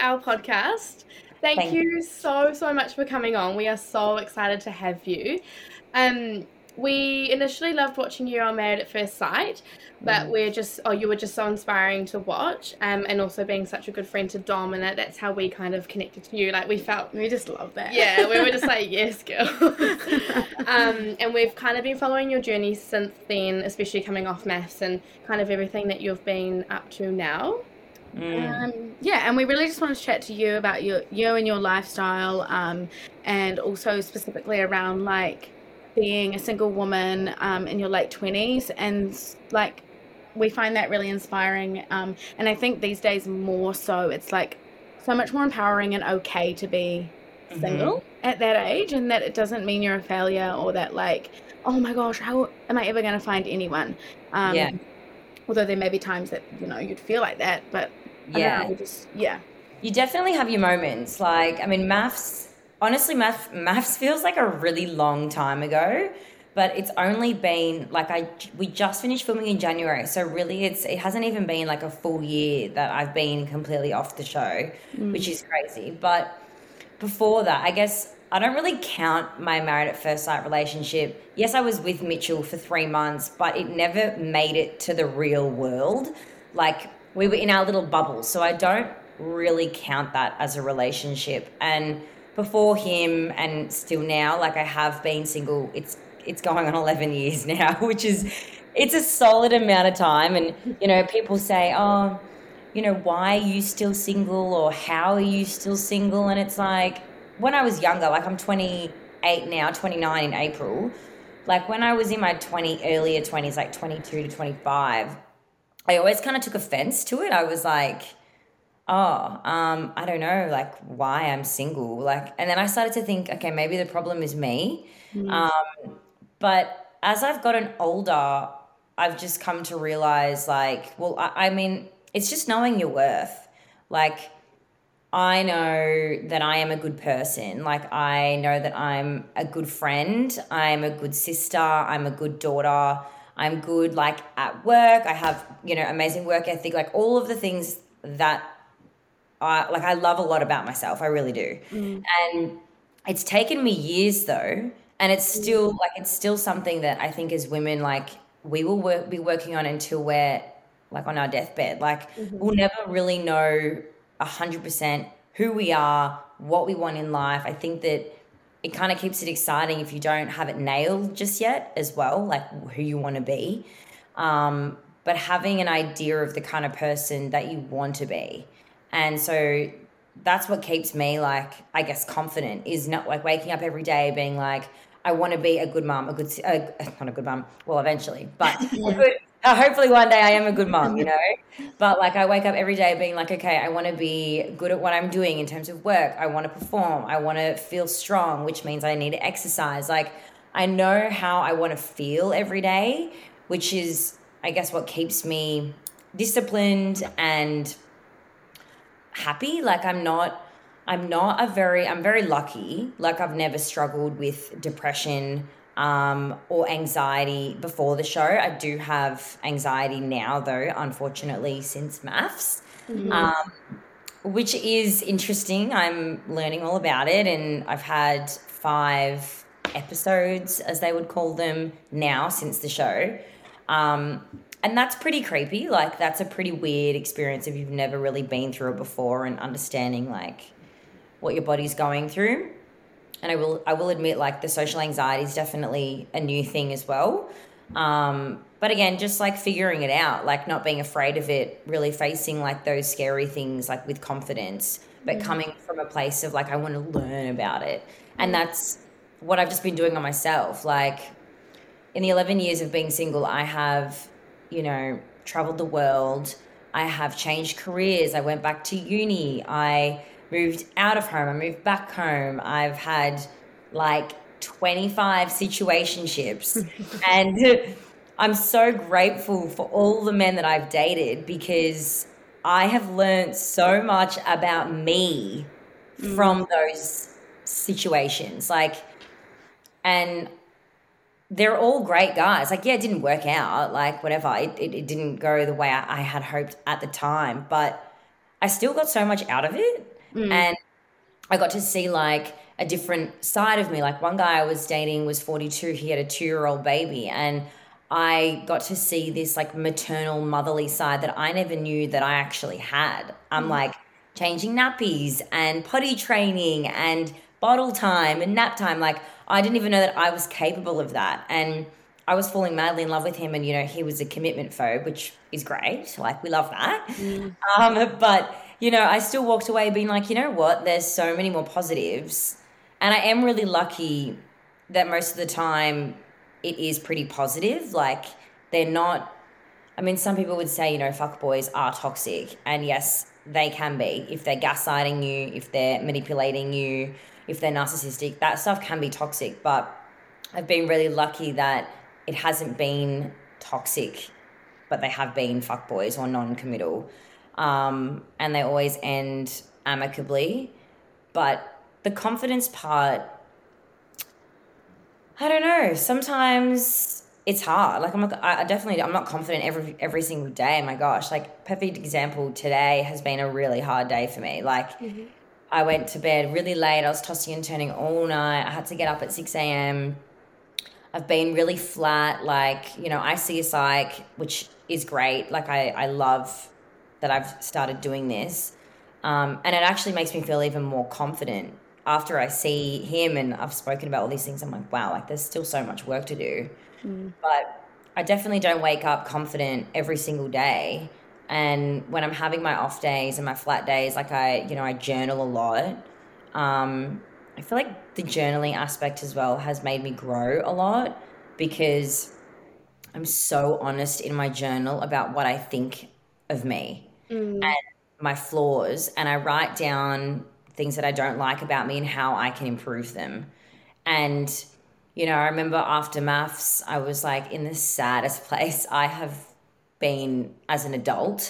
our podcast. Thank Thank you. you so much for coming on. We are so excited to have you. Um, we initially loved watching you on Married at First Sight, but you were just so inspiring to watch, and also being such a good friend to Dom, and that's how we kind of connected to you. Like we just love that. Yeah, we were just like, yes, girl. And we've kind of been following your journey since then, especially coming off maths and kind of everything that you've been up to now. Yeah, and we really just wanted to chat to you about you and your lifestyle, and also specifically around like being a single woman in your late 20s, and like we find that really inspiring. And I think these days more so, it's like so much more empowering and okay to be single at that age, and that it doesn't mean you're a failure or that like, oh my gosh, how am I ever going to find anyone? Yeah. Although there may be times that you'd feel like that, but I don't know, Yeah. You definitely have your moments. Like, I mean, honestly, maths feels like a really long time ago, but it's only been like we just finished filming in January. So really it hasn't even been like a full year that I've been completely off the show, which is crazy. But before that, I guess I don't really count my Married at First Sight relationship. Yes, I was with Mitchell for 3 months, but it never made it to the real world. Like, we were in our little bubble, so I don't really count that as a relationship. And before him and still now, like, I have been single. It's going on 11 years now, which is, it's a solid amount of time. And, people say, oh, why are you still single, or how are you still single? And it's like, when I was younger, like I'm 28 now, 29 in April, like when I was in my earlier 20s, like 22 to 25, I always kind of took offense to it. I was like, oh, I don't know, like why I'm single. Like, and then I started to think, okay, maybe the problem is me. But as I've gotten older, I've just come to realize like, well, I mean, it's just knowing your worth. Like, I know that I am a good person. Like, I know that I'm a good friend. I'm a good sister. I'm a good daughter. I'm good, like, at work. I have, amazing work ethic. Like, all of the things that I love a lot about myself. I really do. And it's taken me years, though. And it's still something that I think as women, like, we will be working on until we're, like, on our deathbed. Like, we'll never really know 100% who we are, what we want in life. I think that it kind of keeps it exciting if you don't have it nailed just yet as well, like who you want to be. But having an idea of the kind of person that you want to be. And so that's what keeps me, like, I guess, confident, is not like waking up every day being like, I want to be a good mum, not a good mum, well, eventually, but hopefully one day I am a good mum, But like, I wake up every day being like, okay, I want to be good at what I'm doing in terms of work. I want to perform. I want to feel strong, which means I need to exercise. Like, I know how I want to feel every day, which is, I guess, what keeps me disciplined and happy. Like, I'm very lucky. Like, I've never struggled with depression or anxiety before the show. I do have anxiety now, though, unfortunately, since maths, which is interesting. I'm learning all about it, and I've had 5 episodes, as they would call them, now since the show. And that's pretty creepy. Like, that's a pretty weird experience if you've never really been through it before, and understanding, like, what your body's going through. And I will admit, like, the social anxiety is definitely a new thing as well. But again, just like figuring it out, like not being afraid of it, really facing like those scary things, like with confidence, but coming from a place of like, I want to learn about it. And that's what I've just been doing on myself. Like, in the 11 years of being single, I have, traveled the world. I have changed careers. I went back to uni. I moved out of home. I moved back home. I've had like 25 situationships. And I'm so grateful for all the men that I've dated, because I have learned so much about me from those situations. Like, and they're all great guys. Like, yeah, it didn't work out, like whatever. It didn't go the way I had hoped at the time, but I still got so much out of it. And I got to see like a different side of me. Like one guy I was dating was 42. He had a 2-year-old baby, and I got to see this like maternal motherly side that I never knew that I actually had. I'm like changing nappies and potty training and bottle time and nap time. Like I didn't even know that I was capable of that. And I was falling madly in love with him, and he was a commitment phobe, which is great. Like we love that. But I still walked away being like, you know what? There's so many more positives, and I am really lucky that most of the time it is pretty positive. Like they're not. I mean, some people would say, fuck boys are toxic, and yes, they can be if they're gaslighting you, if they're manipulating you, if they're narcissistic. That stuff can be toxic, but I've been really lucky that it hasn't been toxic, but they have been fuckboys or non-committal. And they always end amicably. But the confidence part, I don't know. Sometimes it's hard. Like I'm not confident every single day. My gosh, like perfect example today has been a really hard day for me. Like I went to bed really late. I was tossing and turning all night. I had to get up at 6 a.m. I've been really flat. Like, I see a psych, which is great. Like I love that I've started doing this. And it actually makes me feel even more confident after I see him and I've spoken about all these things. I'm like, wow, like there's still so much work to do. But I definitely don't wake up confident every single day. And when I'm having my off days and my flat days, like I journal a lot. I feel like the journaling aspect as well has made me grow a lot because I'm so honest in my journal about what I think of me and my flaws. And I write down things that I don't like about me and how I can improve them. And, I remember after maths, I was like in the saddest place I have been as an adult.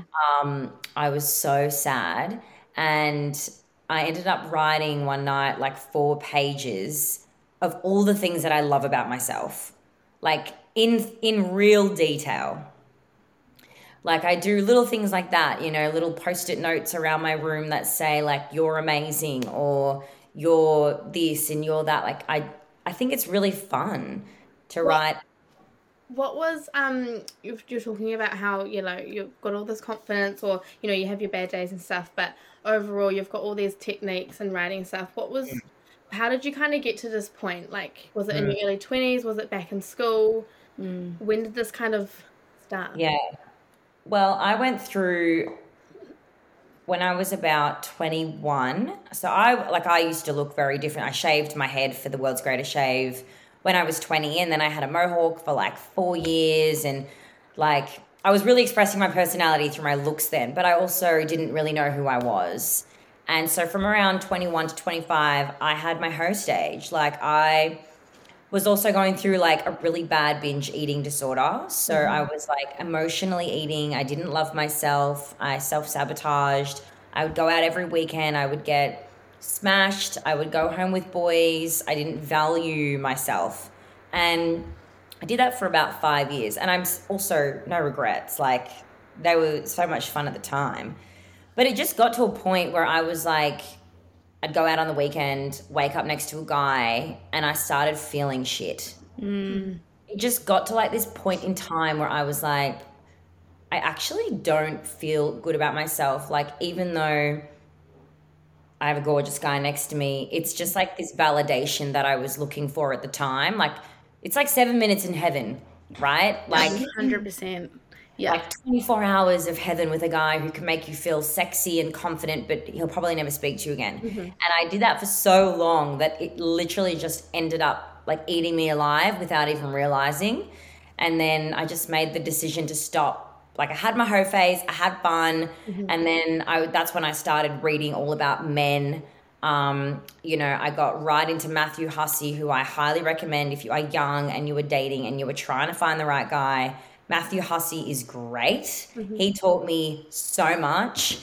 I was so sad. And I ended up writing one night like 4 pages of all the things that I love about myself, like in real detail. Like I do little things like that, little post-it notes around my room that say like you're amazing or you're this and you're that. Like I think it's really fun to write. What was you're talking about how you've got all this confidence, or you have your bad days and stuff, but overall you've got all these techniques and writing stuff. How did you kind of get to this point? Like, was it in your early 20s? Was it back in school? When did this kind of start? Yeah. Well, I went through when I was about 21. So I used to look very different. I shaved my head for the world's greatest shave when I was 20, and then I had a mohawk for like 4 years, and like I was really expressing my personality through my looks then, but I also didn't really know who I was. And so from around 21 to 25, I had my hoe stage. Like I was also going through like a really bad binge eating disorder. So I was like emotionally eating. I didn't love myself. I self-sabotaged. I would go out every weekend. I would get smashed. I would go home with boys. I didn't value myself. And I did that for about 5 years. And I'm also no regrets. Like they were so much fun at the time. But it just got to a point where I was like, I'd go out on the weekend, wake up next to a guy, and I started feeling shit. It just got to like this point in time where I was like, I actually don't feel good about myself. Like even though I have a gorgeous guy next to me, it's just like this validation that I was looking for at the time. Like it's like 7 minutes in heaven, right? Like 100%. Yeah. Like 24 hours of heaven with a guy who can make you feel sexy and confident, but he'll probably never speak to you again. And I did that for so long that it literally just ended up like eating me alive without even realizing. And then I just made the decision to stop. Like I had my hoe phase, I had fun. And then that's when I started reading all about men. I got right into Matthew Hussey, who I highly recommend if you are young and you were dating and you were trying to find the right guy. Matthew Hussey is great. He taught me so much.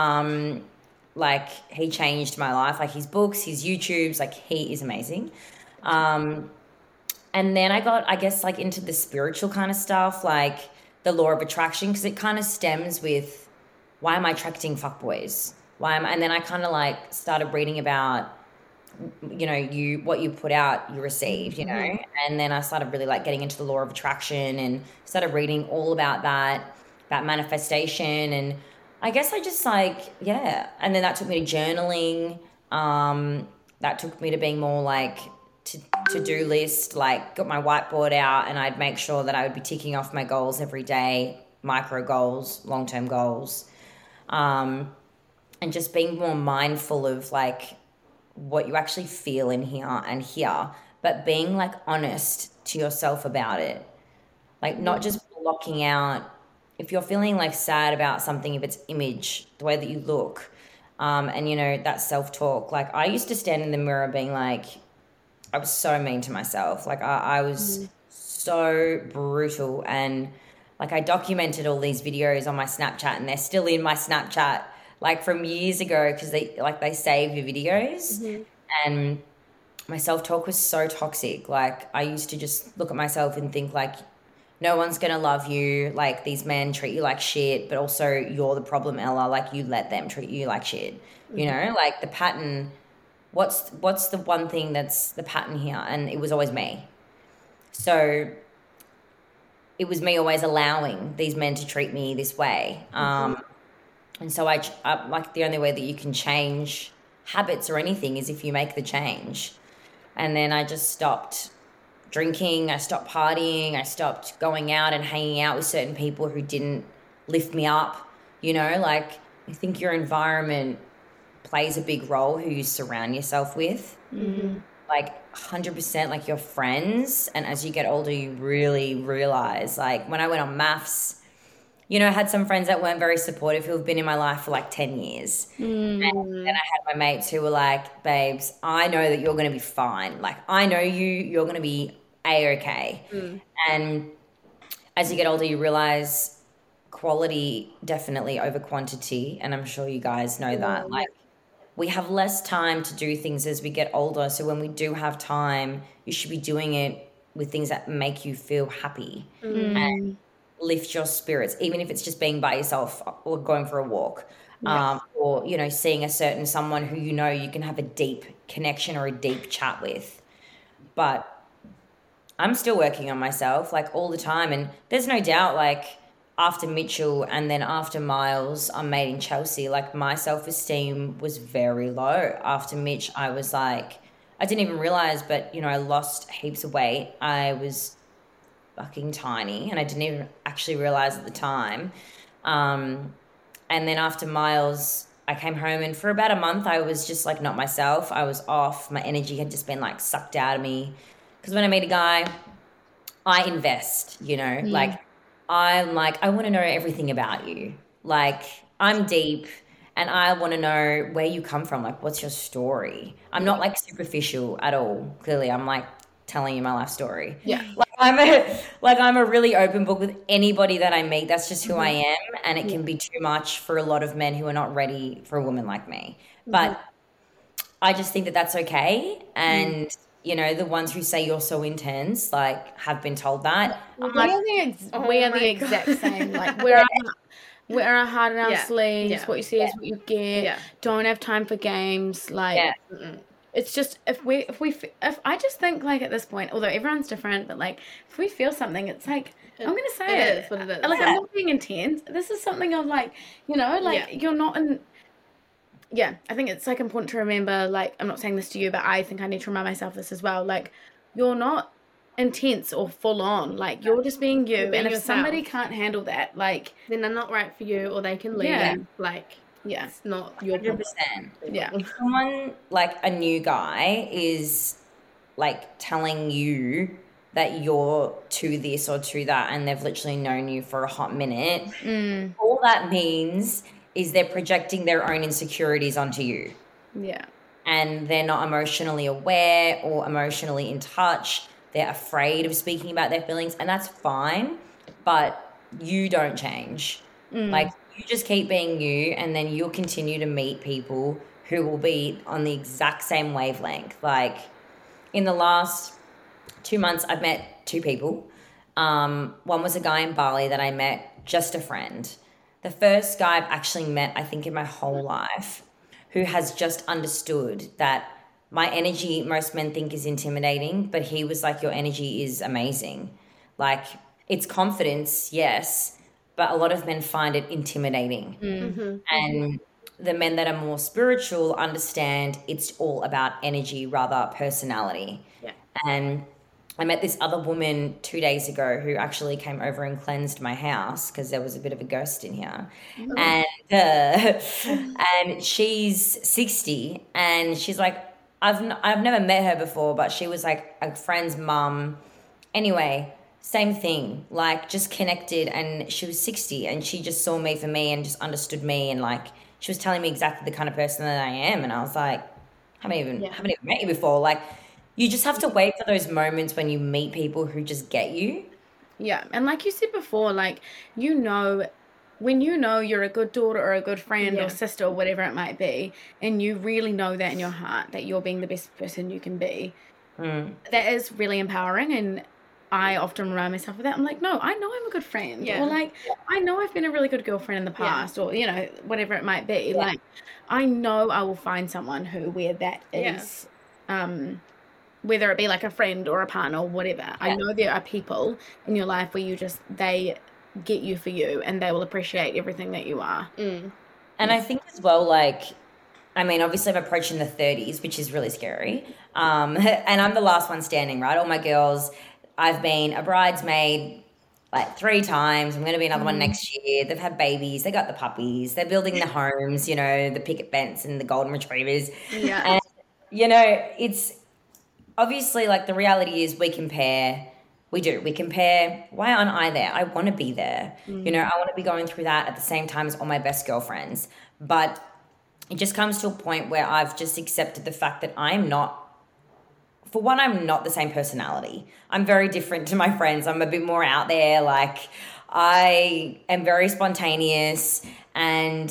Like he changed my life. Like his books, his YouTubes, like he is amazing. And then I got, I guess, like into the spiritual kind of stuff, like the law of attraction, because it kind of stems with why am I attracting fuckboys? And then I kind of like started reading about, what you put out, you received, and then I started really like getting into the law of attraction and started reading all about that manifestation. And I guess I just like, yeah. And then that took me to journaling. That took me to being more like to-do list, like got my whiteboard out and I'd make sure that I would be ticking off my goals every day, micro goals, long-term goals. And just being more mindful of like what you actually feel in here and here, but being like honest to yourself about it. Like not just blocking out if you're feeling like sad about something, if it's image, the way that you look, and that self-talk. Like I used to stand in the mirror being like, I was so mean to myself. Like I was so brutal, and like I documented all these videos on my Snapchat, and they're still in my Snapchat like from years ago because they save your videos. And my self-talk was so toxic. Like I used to just look at myself and think like, no one's gonna love you, like these men treat you like shit, but also you're the problem, Ella, like you let them treat you like shit. Like the pattern, what's the one thing that's the pattern here? And it was always me. So it was me always allowing these men to treat me this way. And so I like the only way that you can change habits or anything is if you make the change. And then I just stopped drinking, I stopped partying, I stopped going out and hanging out with certain people who didn't lift me up. Like I think your environment plays a big role, who you surround yourself with. Like 100%, like your friends. And as you get older, you really realize, like when I went on maths, I had some friends that weren't very supportive who have been in my life for like 10 years. And then I had my mates who were like, babes, I know that you're going to be fine. Like, I know you're going to be A-okay. And as you get older, you realize quality definitely over quantity. And I'm sure you guys know that. Like, we have less time to do things as we get older. So when we do have time, you should be doing it with things that make you feel happy. And lift your spirits, even if it's just being by yourself or going for a walk, or seeing a certain someone who you can have a deep connection or a deep chat with. But I'm still working on myself like all the time, and there's no doubt like after Mitchell and then after Miles on Made in Chelsea, like my self-esteem was very low. After Mitch, I was like, I didn't even realize, but I lost heaps of weight. I was fucking tiny and I didn't even actually realize at the time. And then after Miles, I came home and for about a month I was just like not myself. I was off. My energy had just been like sucked out of me. Because when I meet a guy, I invest, like I'm like, I want to know everything about you. Like I'm deep and I want to know where you come from. Like, what's your story? I'm not like superficial at all. Clearly, I'm like telling you my life story. Yeah. I'm a really open book with anybody that I meet. That's just who I am. And it can be too much for a lot of men who are not ready for a woman like me. But I just think that that's okay. And, the ones who say you're so intense, like, have been told that. We are the exact same. Like, we're our heart in our sleeves. What you see is what you get. Don't have time for games. Like, it's just if I just think like at this point, although everyone's different, but like if we feel something, it's like I'm gonna say it. Is what it is. Like I'm not being intense. This is something of like you're not in. Yeah, I think it's like important to remember. Like I'm not saying this to you, but I think I need to remind myself this as well. Like you're not intense or full on. Like you're just being you. You're being and if yourself. somebody can't handle that, like Then they're not right for you, or they can leave. Yeah. Like yeah, it's not your 100%. problem. yeah, If someone like a new guy is like telling you that you're to this or to that and they've literally known you for a hot minute, all that means is they're projecting their own insecurities onto you. yeah. And they're not emotionally aware or emotionally in touch. They're afraid of speaking about their feelings, and that's fine, but you don't change. Like, you just keep being you, and then you'll continue to meet people who will be on the exact same wavelength. Like, in the last 2 months, I've met 2 people. One was a guy in Bali that I met, just a friend. The first guy I've actually met, I think, in my whole life. who has just understood that my energy, most men think is intimidating, but he was like, your energy is amazing. Like, it's confidence, yes, but a lot of men find it intimidating. And the men that are more spiritual understand it's all about energy rather personality. Yeah. And I met this other woman 2 days ago who actually came over and cleansed my house because there was a bit of a ghost in here. And and she's 60 and she's like, I've never met her before, but she was like a friend's mum. Anyway, same thing, like just connected, and she was 60 and she just saw me for me and just understood me, and like she was telling me exactly the kind of person that I am, and I was like, haven't even met you before. Like, you just have to wait for those moments when you meet people who just get you. Yeah, and like you said before, like, you know, when you know you're a good daughter or a good friend or sister or whatever it might be, and you really know that in your heart that you're being the best person you can be, that is really empowering. And I often remind myself of that. I'm like, no, I know I'm a good friend. Or like, I know I've been a really good girlfriend in the past, or, you know, whatever it might be. Like, I know I will find someone where that is, whether it be like a friend or a partner or whatever. I know there are people in your life where they get you for you, and they will appreciate everything that you are. And I think as well, like, I mean, obviously I'm approaching the 30s, which is really scary. And I'm the last one standing, right? All my girls, I've been a bridesmaid like 3 times. I'm going to be another one next year. They've had babies. They got the puppies. They're building the homes, you know, the picket fence and the golden retrievers. Yeah. And, you know, it's obviously like the reality is we compare. We do. We compare. Why aren't I there? I want to be there. You know, I want to be going through that at the same time as all my best girlfriends. But it just comes to a point where I've just accepted the fact that I'm not the same personality. I'm very different to my friends. I'm a bit more out there. Like, I am very spontaneous, and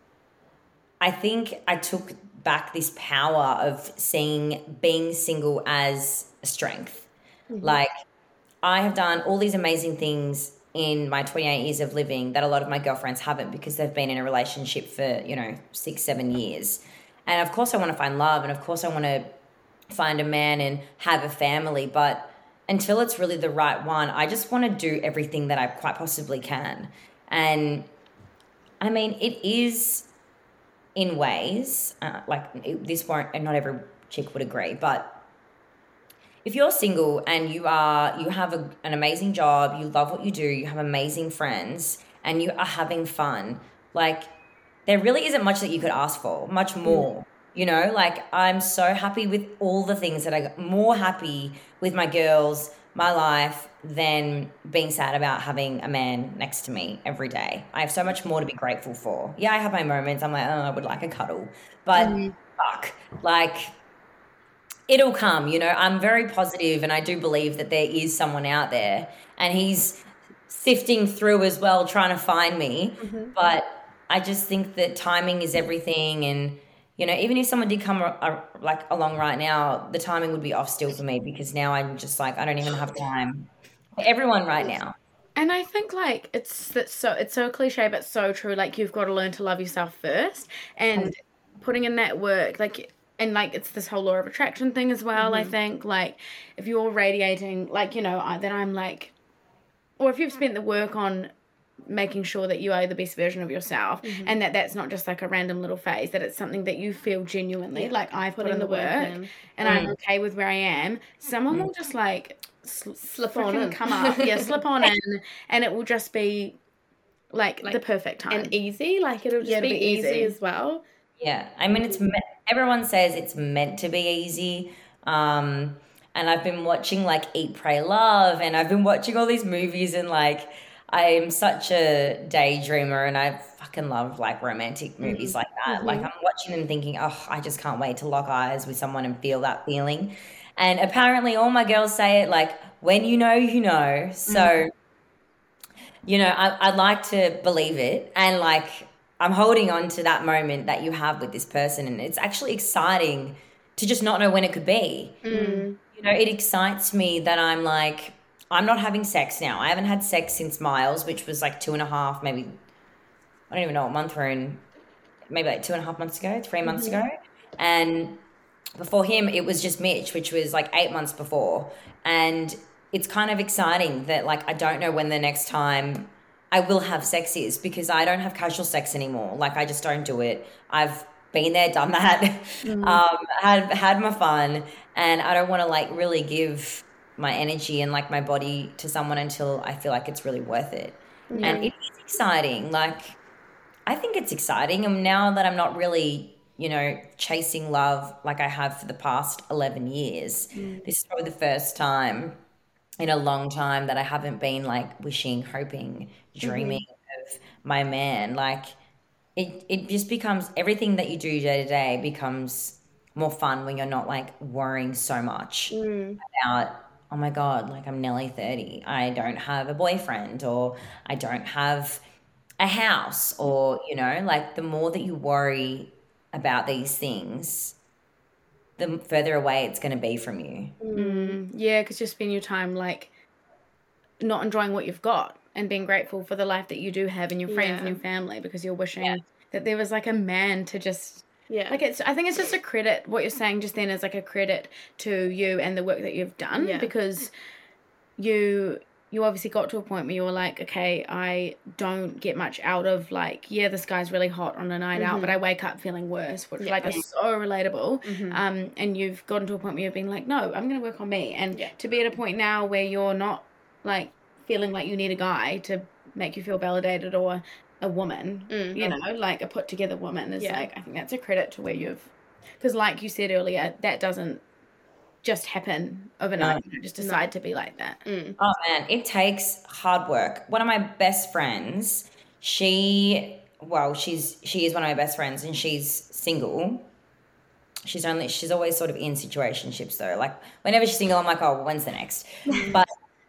I think I took back this power of seeing being single as a strength. Like, I have done all these amazing things in my 28 years of living that a lot of my girlfriends haven't, because they've been in a relationship for, you know, 6-7 years. And of course I want to find love, and of course I want to find a man and have a family, but until it's really the right one, I just want to do everything that I quite possibly can. And I mean, it is in ways not every chick would agree, but if you're single and you have an amazing job, you love what you do, you have amazing friends, and you are having fun, like, there really isn't much that you could ask for, much more. You know, like, I'm so happy with all the things that more happy with my girls, my life, than being sad about having a man next to me every day. I have so much more to be grateful for. Yeah, I have my moments. I'm like, oh, I would like a cuddle. But fuck, like, it'll come, you know. I'm very positive, and I do believe that there is someone out there, and he's sifting through as well, trying to find me. But I just think that timing is everything, and, you know, even if someone did come along right now, the timing would be off still for me, because now I'm just like, I don't even have time for everyone right now. And I think, like, it's so cliche, but so true. Like, you've got to learn to love yourself first, and putting in that work, like, and like, it's this whole law of attraction thing as well. I think, like, if you're radiating, like, you know, that I'm like, or if you've spent the work on making sure that you are the best version of yourself, and that's not just like a random little phase, that it's something that you feel genuinely, like, I've put in the work and I'm okay with where I am, someone will just like slip on and come up, slip on in, and it will just be like the perfect time and easy. Like, it'll just be easy as well. Yeah, I mean, everyone says it's meant to be easy. And I've been watching like Eat, Pray, Love, and I've been watching all these movies, and like, I'm such a daydreamer, and I fucking love like romantic movies like that. Like, I'm watching them thinking, oh, I just can't wait to lock eyes with someone and feel that feeling. And apparently all my girls say it, like, when you know, you know. So, you know, I'd like to believe it, and like, I'm holding on to that moment that you have with this person, and it's actually exciting to just not know when it could be. You know, it excites me that I'm like, I'm not having sex now. I haven't had sex since Miles, which was like 2.5, maybe, I don't even know what month we're in. maybe like 2.5 months ago, 3 months ago. And before him, it was just Mitch, which was like 8 months before. And it's kind of exciting that like I don't know when the next time I will have sex is, because I don't have casual sex anymore. Like I just don't do it. I've been there, done that, had my fun, and I don't want to like really give my energy and like my body to someone until I feel like it's really worth it. And it is exciting. Like I think it's exciting. And now that I'm not really, you know, chasing love like I have for the past 11 years, this is probably the first time in a long time that I haven't been like wishing, hoping, dreaming of my man. Like it just becomes, everything that you do day to day becomes more fun when you're not like worrying so much about, oh my God, like I'm nearly 30. I don't have a boyfriend, or I don't have a house, or, you know, like the more that you worry about these things, the further away it's going to be from you. Yeah, because you spend your time like not enjoying what you've got and being grateful for the life that you do have and your friends and your family, because you're wishing that there was like a man to just like I think it's just a credit. What you're saying just then is like a credit to you and the work that you've done, because you obviously got to a point where you were like, okay, I don't get much out of like, this guy's really hot on a night out, but I wake up feeling worse, which like is so relatable. And you've gotten to a point where you've been like, no, I'm going to work on me. And to be at a point now where you're not like feeling like you need a guy to make you feel validated, or a woman, you know, like a put together woman is like, I think that's a credit to where you've, because like you said earlier, that doesn't just happen overnight. You just decide to be like that. Oh man, it takes hard work. One of my best friends, she is one of my best friends, and she's single. She's always sort of in situationships though. Like whenever she's single, I'm like, oh, when's the next? But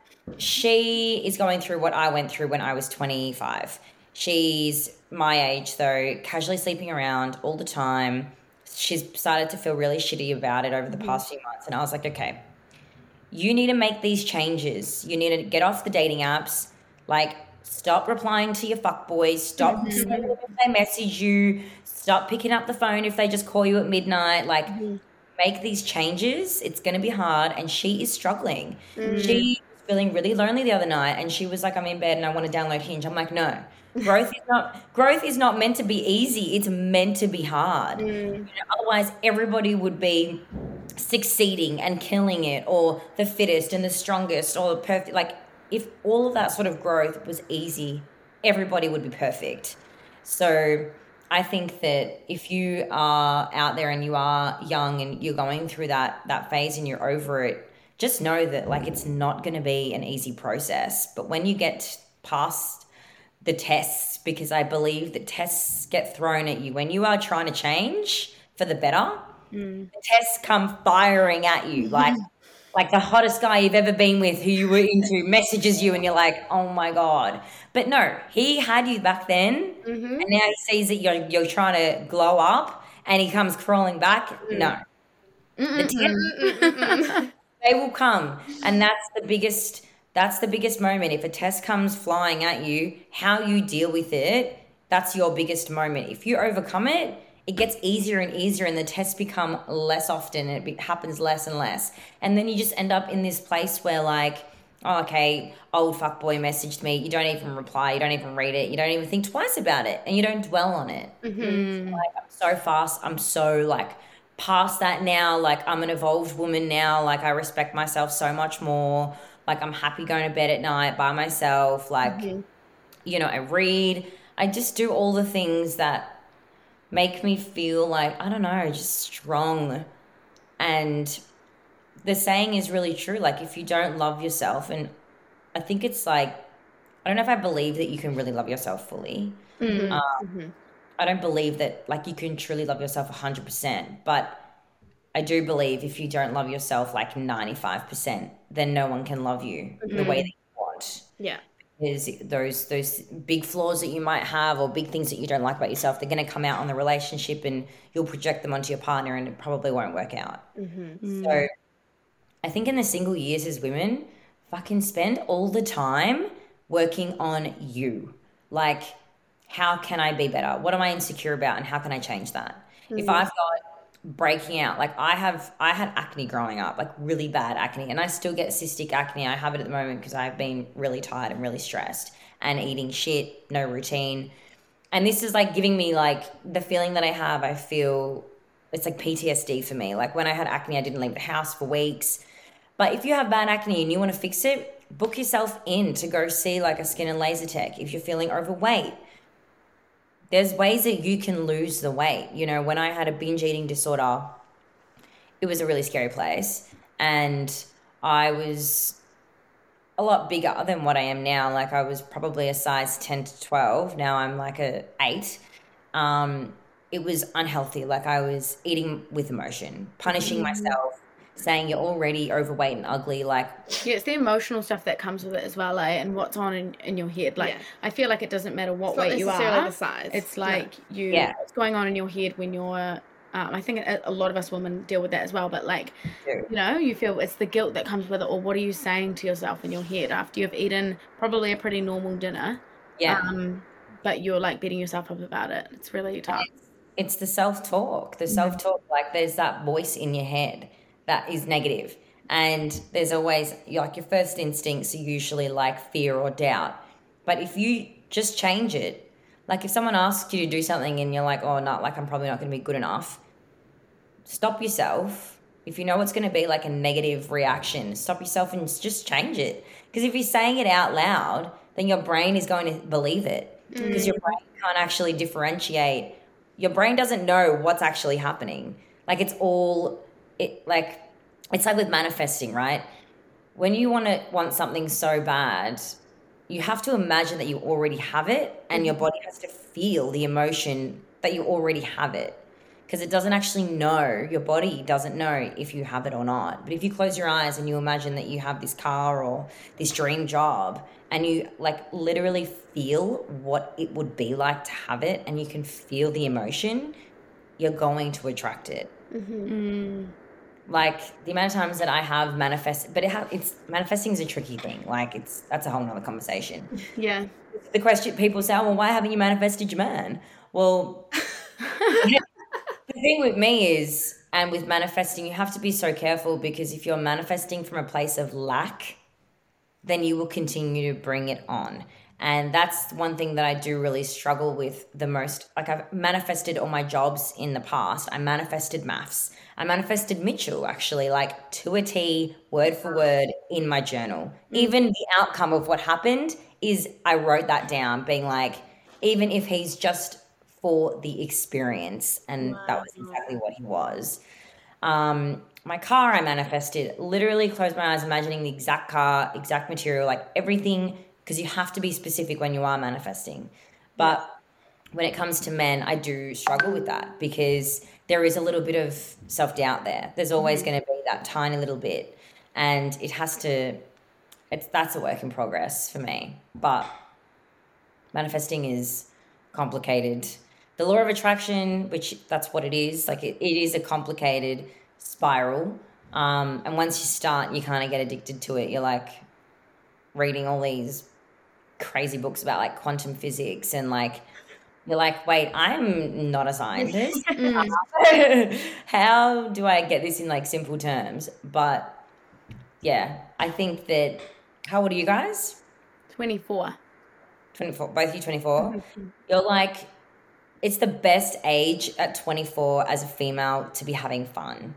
she is going through what I went through when I was 25. She's my age though, casually sleeping around all the time. She's started to feel really shitty about it over the past few months. And I was like, okay, you need to make these changes. You need to get off the dating apps. Like, stop replying to your fuckboys. Stop sending them if they message you. Stop picking up the phone if they just call you at midnight. Like, make these changes. It's going to be hard. And she is struggling. She was feeling really lonely the other night. And she was like, I'm in bed and I want to download Hinge. I'm like, no. Growth is not meant to be easy. It's meant to be hard. You know, otherwise, everybody would be succeeding and killing it, or the fittest and the strongest, or the perfect. Like, if all of that sort of growth was easy, everybody would be perfect. So I think that if you are out there and you are young and you're going through that phase and you're over it, just know that like it's not going to be an easy process. But when you get past the tests, because I believe that tests get thrown at you when you are trying to change for the better. The tests come firing at you, like the hottest guy you've ever been with, who you were into, messages you, and you're like, oh my God. But no, he had you back then, and now he sees that you're trying to glow up, and he comes crawling back. No, the tests, they will come, and that's the biggest moment. If a test comes flying at you, how you deal with it, that's your biggest moment. If you overcome it, it gets easier and easier, and the tests become less often, and it happens less and less. And then you just end up in this place where like, oh, okay, old fuckboy messaged me. You don't even reply. You don't even read it. You don't even think twice about it, and you don't dwell on it. So, like, I'm so fast. I'm so like past that now. Like, I'm an evolved woman now. Like, I respect myself so much more. Like, I'm happy going to bed at night by myself. Like, you know, I read. I just do all the things that make me feel like, I don't know, just strong. And the saying is really true. Like, if you don't love yourself, and I think it's like, I don't know if I believe that you can really love yourself fully. I don't believe that like you can truly love yourself 100%, but I do believe if you don't love yourself like 95%, then no one can love you the way that you want. Yeah. Because those big flaws that you might have, or big things that you don't like about yourself, they're going to come out on the relationship, and you'll project them onto your partner, and it probably won't work out. So I think in the single years as women, fucking spend all the time working on you. Like, how can I be better? What am I insecure about, and how can I change that? If I've got breaking out, like I had acne growing up, like really bad acne, and I still get cystic acne. I have it at the moment because I've been really tired and really stressed and eating shit, no routine. And this is like giving me like the feeling that I have. I feel it's like PTSD for me. Like when I had acne, I didn't leave the house for weeks. But if you have bad acne and you want to fix it, book yourself in to go see like a skin and laser tech. If you're feeling overweight, there's ways that you can lose the weight. You know, when I had a binge eating disorder, it was a really scary place. And I was a lot bigger than what I am now. Like I was probably a size 10 to 12. Now I'm like a 8. It was unhealthy. Like I was eating with emotion, punishing myself, saying you're already overweight and ugly. Like, yeah, it's the emotional stuff that comes with it as well, and what's on in your head. Like, I feel like it doesn't matter what weight you are. The size. It's like what's going on in your head when you're. I think a lot of us women deal with that as well. But like, you know, you feel it's the guilt that comes with it, or what are you saying to yourself in your head after you've eaten probably a pretty normal dinner? Yeah. But you're like beating yourself up about it. It's really tough. It's the self-talk. Like there's that voice in your head that is negative. And there's always like your first instincts are usually like fear or doubt. But if you just change it, like if someone asks you to do something and you're like, oh, no, like I'm probably not going to be good enough, stop yourself. If you know it's going to be like a negative reaction, stop yourself and just change it. Because if you're saying it out loud, then your brain is going to believe it. Because your brain can't actually differentiate. Your brain doesn't know what's actually happening. Like it's like with manifesting, right? When you want something so bad, you have to imagine that you already have it, and your body has to feel the emotion that you already have it. Because it doesn't actually know, your body doesn't know if you have it or not. But if you close your eyes and you imagine that you have this car or this dream job, and you like literally feel what it would be like to have it, and you can feel the emotion, you're going to attract it. Like the amount of times that I have manifested, but it's manifesting is a tricky thing. Like that's a whole nother conversation. Yeah. The question people say, well, why haven't you manifested your man? Well, the thing with me is, and with manifesting, you have to be so careful, because if you're manifesting from a place of lack, then you will continue to bring it on. And that's one thing that I do really struggle with the most. Like I've manifested all my jobs in the past. I manifested maths. I manifested Mitchell, actually, like to a T, word for word in my journal. Even the outcome of what happened is I wrote that down, being like, even if he's just for the experience. And that was exactly what he was. My car, I manifested, literally closed my eyes, imagining the exact car, exact material, like everything, because you have to be specific when you are manifesting. But when it comes to men, I do struggle with that, because there is a little bit of self-doubt there. There's always going to be that tiny little bit, and that's a work in progress for me. But manifesting is complicated. The law of attraction, which that's what it is, like it is a complicated spiral. And once you start, you kind of get addicted to it. You're like reading all these crazy books about like quantum physics, and like you're like, wait, I'm not a scientist. How do I get this in like simple terms? But yeah, I think that, how old are you guys? 24. 24, both you 24. You're like, it's the best age at 24 as a female to be having fun.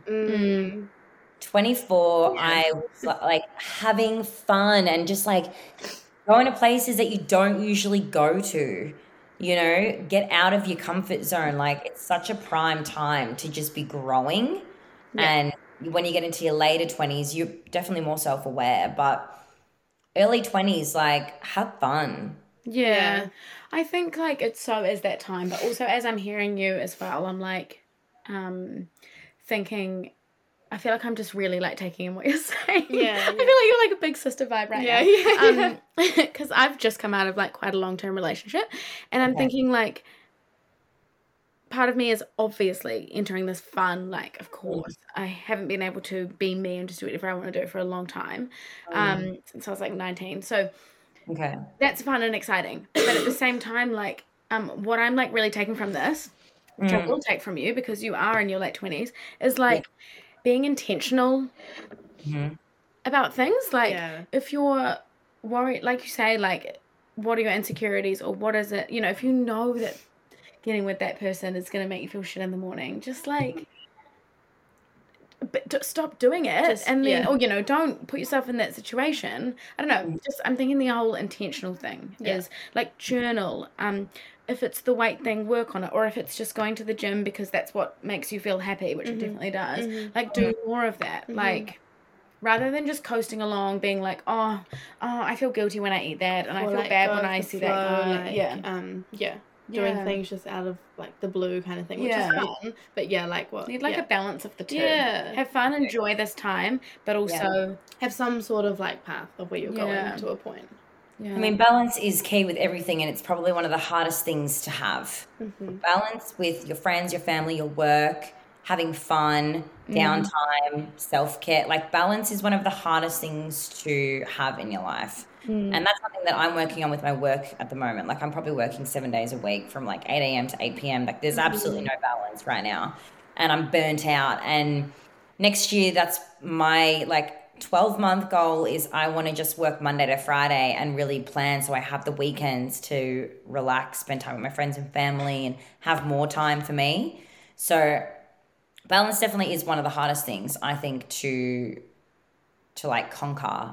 24, I was like having fun and just like going to places that you don't usually go to, you know, get out of your comfort zone. Like it's such a prime time to just be growing. And when you get into your later 20s, you're definitely more self-aware, but early 20s, like have fun. Yeah. I think like it so is that time, but also as I'm hearing you as well, I'm like thinking, I feel like I'm just really like taking in what you're saying. Yeah. I feel like you're like a big sister vibe right now. Because I've just come out of like quite a long-term relationship, and I'm thinking like part of me is obviously entering this fun, like of course I haven't been able to be me and just do whatever I want to do for a long time, since I was like 19. So that's fun and exciting, but at the same time, like what I'm like really taking from this, which I will take from you because you are in your late 20s, is like being intentional about things. Like if you're worried, like you say, like what are your insecurities or what is it, you know, if you know that getting with that person is going to make you feel shit in the morning, just like stop doing it and then or you know, don't put yourself in that situation. I don't know, just I'm thinking the whole intentional thing is like journal, if it's the weight thing, work on it, or if it's just going to the gym because that's what makes you feel happy, which it definitely does, like do more of that, like rather than just coasting along being like, oh I feel guilty when I eat that and or I feel like bad when I see that guy. Doing things just out of like the blue kind of thing, which is fun, but like what need like a balance of the two. Have fun, enjoy this time, but also have some sort of like path of where you're going to a point. I mean, balance is key with everything, and it's probably one of the hardest things to have. Balance with your friends, your family, your work, having fun, downtime, self-care. Like balance is one of the hardest things to have in your life. And that's something that I'm working on with my work at the moment. Like I'm probably working 7 days a week from like 8 a.m. to 8 p.m. Like there's absolutely no balance right now. And I'm burnt out. And next year, that's my like 12-month goal is I want to just work Monday to Friday and really plan so I have the weekends to relax, spend time with my friends and family and have more time for me. So balance definitely is one of the hardest things I think to like conquer.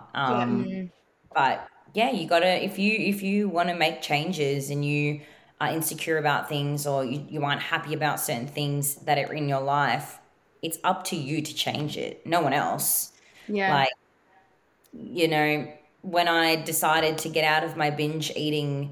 But yeah, you gotta if you want to make changes and you are insecure about things or you aren't happy about certain things that are in your life, it's up to you to change it. No one else. Yeah. Like, you know, when I decided to get out of my binge eating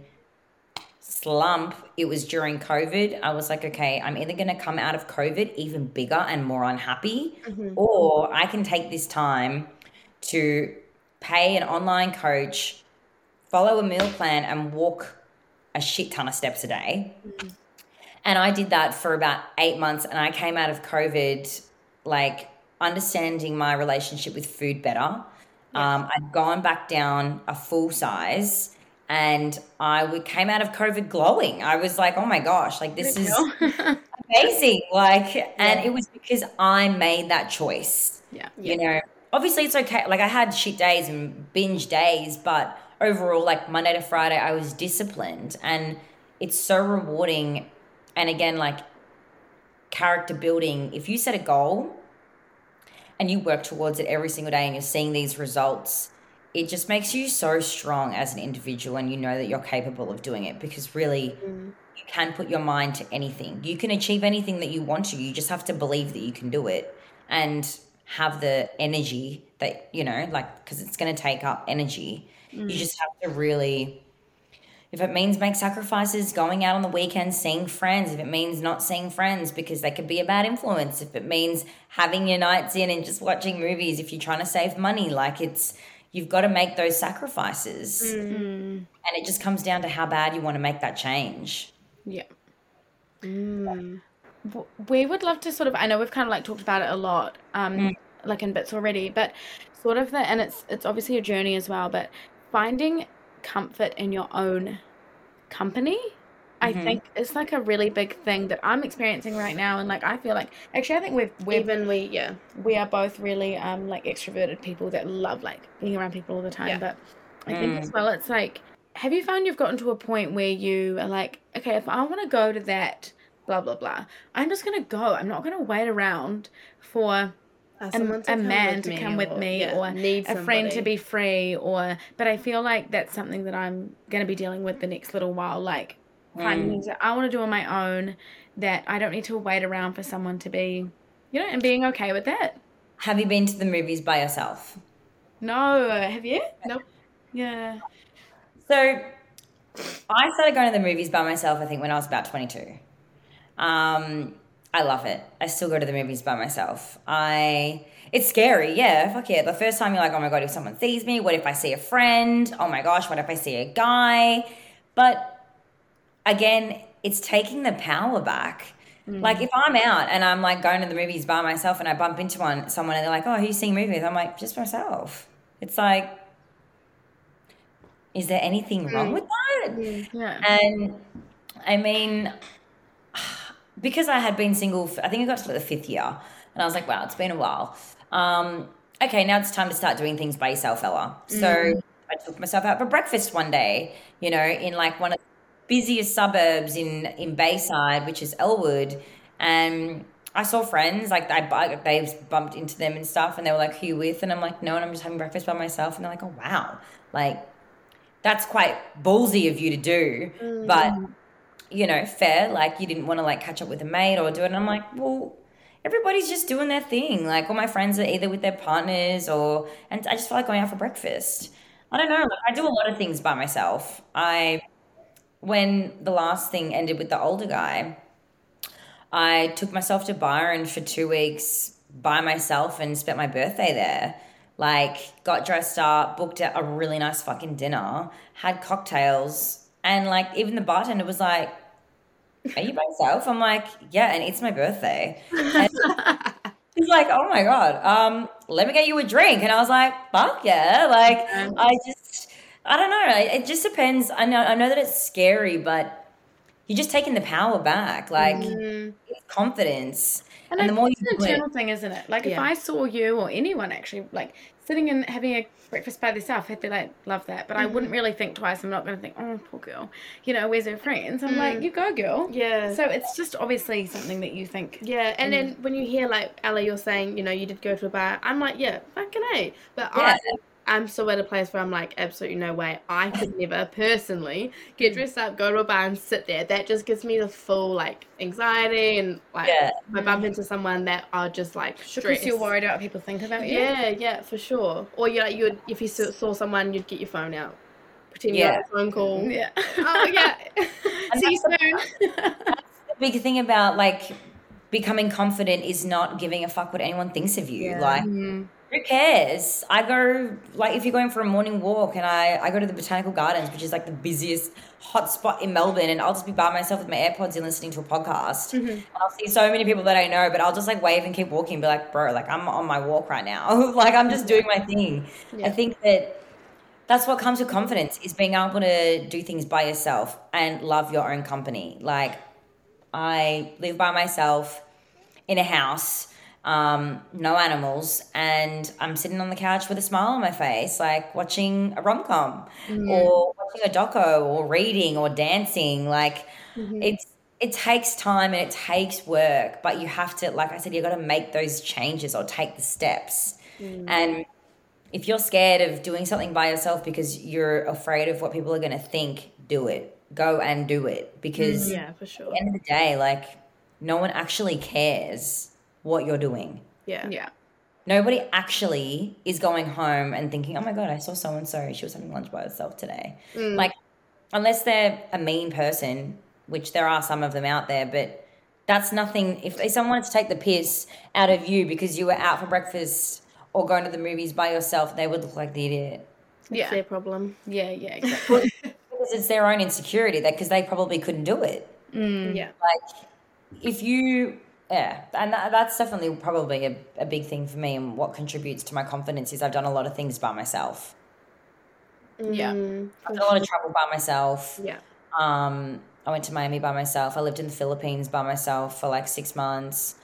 slump, it was during COVID. I was like, okay, I'm either going to come out of COVID even bigger and more unhappy, or I can take this time to pay an online coach, follow a meal plan, and walk a shit ton of steps a day. And I did that for about 8 months, and I came out of COVID like understanding my relationship with food better. I'd gone back down a full size, and I came out of COVID glowing. I was like, oh my gosh, like this is amazing. Like, and it was because I made that choice. You know, obviously it's okay. Like I had shit days and binge days, but overall, like Monday to Friday, I was disciplined, and it's so rewarding. And again, like character building, if you set a goal and you work towards it every single day and you're seeing these results, it just makes you so strong as an individual, and you know that you're capable of doing it because really you can put your mind to anything. You can achieve anything that you want to. You just have to believe that you can do it and have the energy that, you know, like, because it's going to take up energy. You just have to really, if it means make sacrifices, going out on the weekends, seeing friends, if it means not seeing friends because they could be a bad influence, if it means having your nights in and just watching movies, if you're trying to save money, like you've got to make those sacrifices. And it just comes down to how bad you want to make that change. Yeah. We would love to sort of, I know we've kind of like talked about it a lot, like in bits already, but sort of and it's obviously a journey as well, but finding comfort in your own company, I think is like a really big thing that I'm experiencing right now. And like I feel like actually I think we are both really like extroverted people that love like being around people all the time, but I think as well it's like, have you found you've gotten to a point where you are like, okay, if I want to go to that blah blah blah, I'm just gonna go, I'm not gonna wait around for a man to come with me or a friend to be free, but I feel like that's something that I'm going to be dealing with the next little while, like finding things that I want to do on my own, that I don't need to wait around for someone to be, you know, and being okay with that. Have you been to the movies by yourself? No. Have you? No. Yeah. So I started going to the movies by myself, I think, when I was about 22. I love it. I still go to the movies by myself. It's scary, yeah, fuck yeah. The first time you're like, oh my God, if someone sees me, what if I see a friend? Oh my gosh, what if I see a guy? But again, it's taking the power back. Like if I'm out and I'm like going to the movies by myself and I bump into someone and they're like, oh, who you seeing movies with? I'm like, just myself. It's like, is there anything wrong with that? Yeah. And I mean, because I had been single, I think I got to the 5th year, and I was like, wow, it's been a while. Okay, now it's time to start doing things by yourself, Ella. So I took myself out for breakfast one day, you know, in like one of the busiest suburbs in Bayside, which is Elwood, and I saw friends, like they bumped into them and stuff, and they were like, who you with? And I'm like, no, and I'm just having breakfast by myself. And they're like, oh, wow, like that's quite ballsy of you to do, but you know, fair, like you didn't want to like catch up with a mate or do it. And I'm like, well, everybody's just doing their thing. Like all my friends are either with their partners and I just feel like going out for breakfast. I don't know. Like, I do a lot of things by myself. When the last thing ended with the older guy, I took myself to Byron for 2 weeks by myself and spent my birthday there. Like got dressed up, booked a really nice fucking dinner, had cocktails, and like even the bartender was like, are you by yourself? I'm like, yeah, and it's my birthday. And he's like, oh my God, let me get you a drink. And I was like, fuck yeah. Like, I don't know. It just depends. I know that it's scary, but you're just taking the power back. Like, it's confidence. And the more you it's an internal thing, isn't it? Like if I saw you or anyone actually like sitting and having a breakfast by themselves, I'd be like, love that. But I wouldn't really think twice. I'm not going to think, oh, poor girl. You know, where's her friends? I'm like, you go, girl. Yeah. So it's just obviously something that you think. Yeah, and then when you hear, like, Ella, you're saying, you know, you did go to a bar, I'm like, yeah, fucking A. But I'm still at a place where I'm like, absolutely no way. I could never personally get dressed up, go to a bar and sit there. That just gives me the full, like, anxiety and, like, if I bump into someone that are just, like, stressed. Because you're worried about what people think about you? Yeah, for sure. Or, if you saw someone, you'd get your phone out. Pretend you're on a phone call. Yeah. Oh, yeah. See you soon. That's the big thing about, like, becoming confident is not giving a fuck what anyone thinks of you. Like, who cares? I go, like, if you're going for a morning walk and I go to the Botanical Gardens, which is like the busiest hot spot in Melbourne, and I'll just be by myself with my AirPods in listening to a podcast. And I'll see so many people that I know, but I'll just like wave and keep walking and be like, bro, like I'm on my walk right now. Like I'm just doing my thing. I think that's what comes with confidence, is being able to do things by yourself and love your own company. Like I live by myself in a house, no animals, and I'm sitting on the couch with a smile on my face, like watching a rom-com or watching a doco or reading or dancing. Like it takes time and it takes work, but you have to, like I said, you got to make those changes or take the steps. And if you're scared of doing something by yourself because you're afraid of what people are going to think, do it. Go and do it, because for sure. At the end of the day, like no one actually cares what you're doing. Yeah. Nobody actually is going home and thinking, oh my God, I saw so-and-so, she was having lunch by herself today. Like, unless they're a mean person, which there are some of them out there, but that's nothing. If someone wanted to take the piss out of you because you were out for breakfast or going to the movies by yourself, they would look like the idiot. It's their problem. Yeah, exactly. Because it's their own insecurity, because they probably couldn't do it. Yeah. Like, if you... Yeah, and that's definitely probably a big thing for me, and what contributes to my confidence is I've done a lot of things by myself. Yeah. I've done a lot of travel by myself. Yeah. I went to Miami by myself. I lived in the Philippines by myself for like 6 months.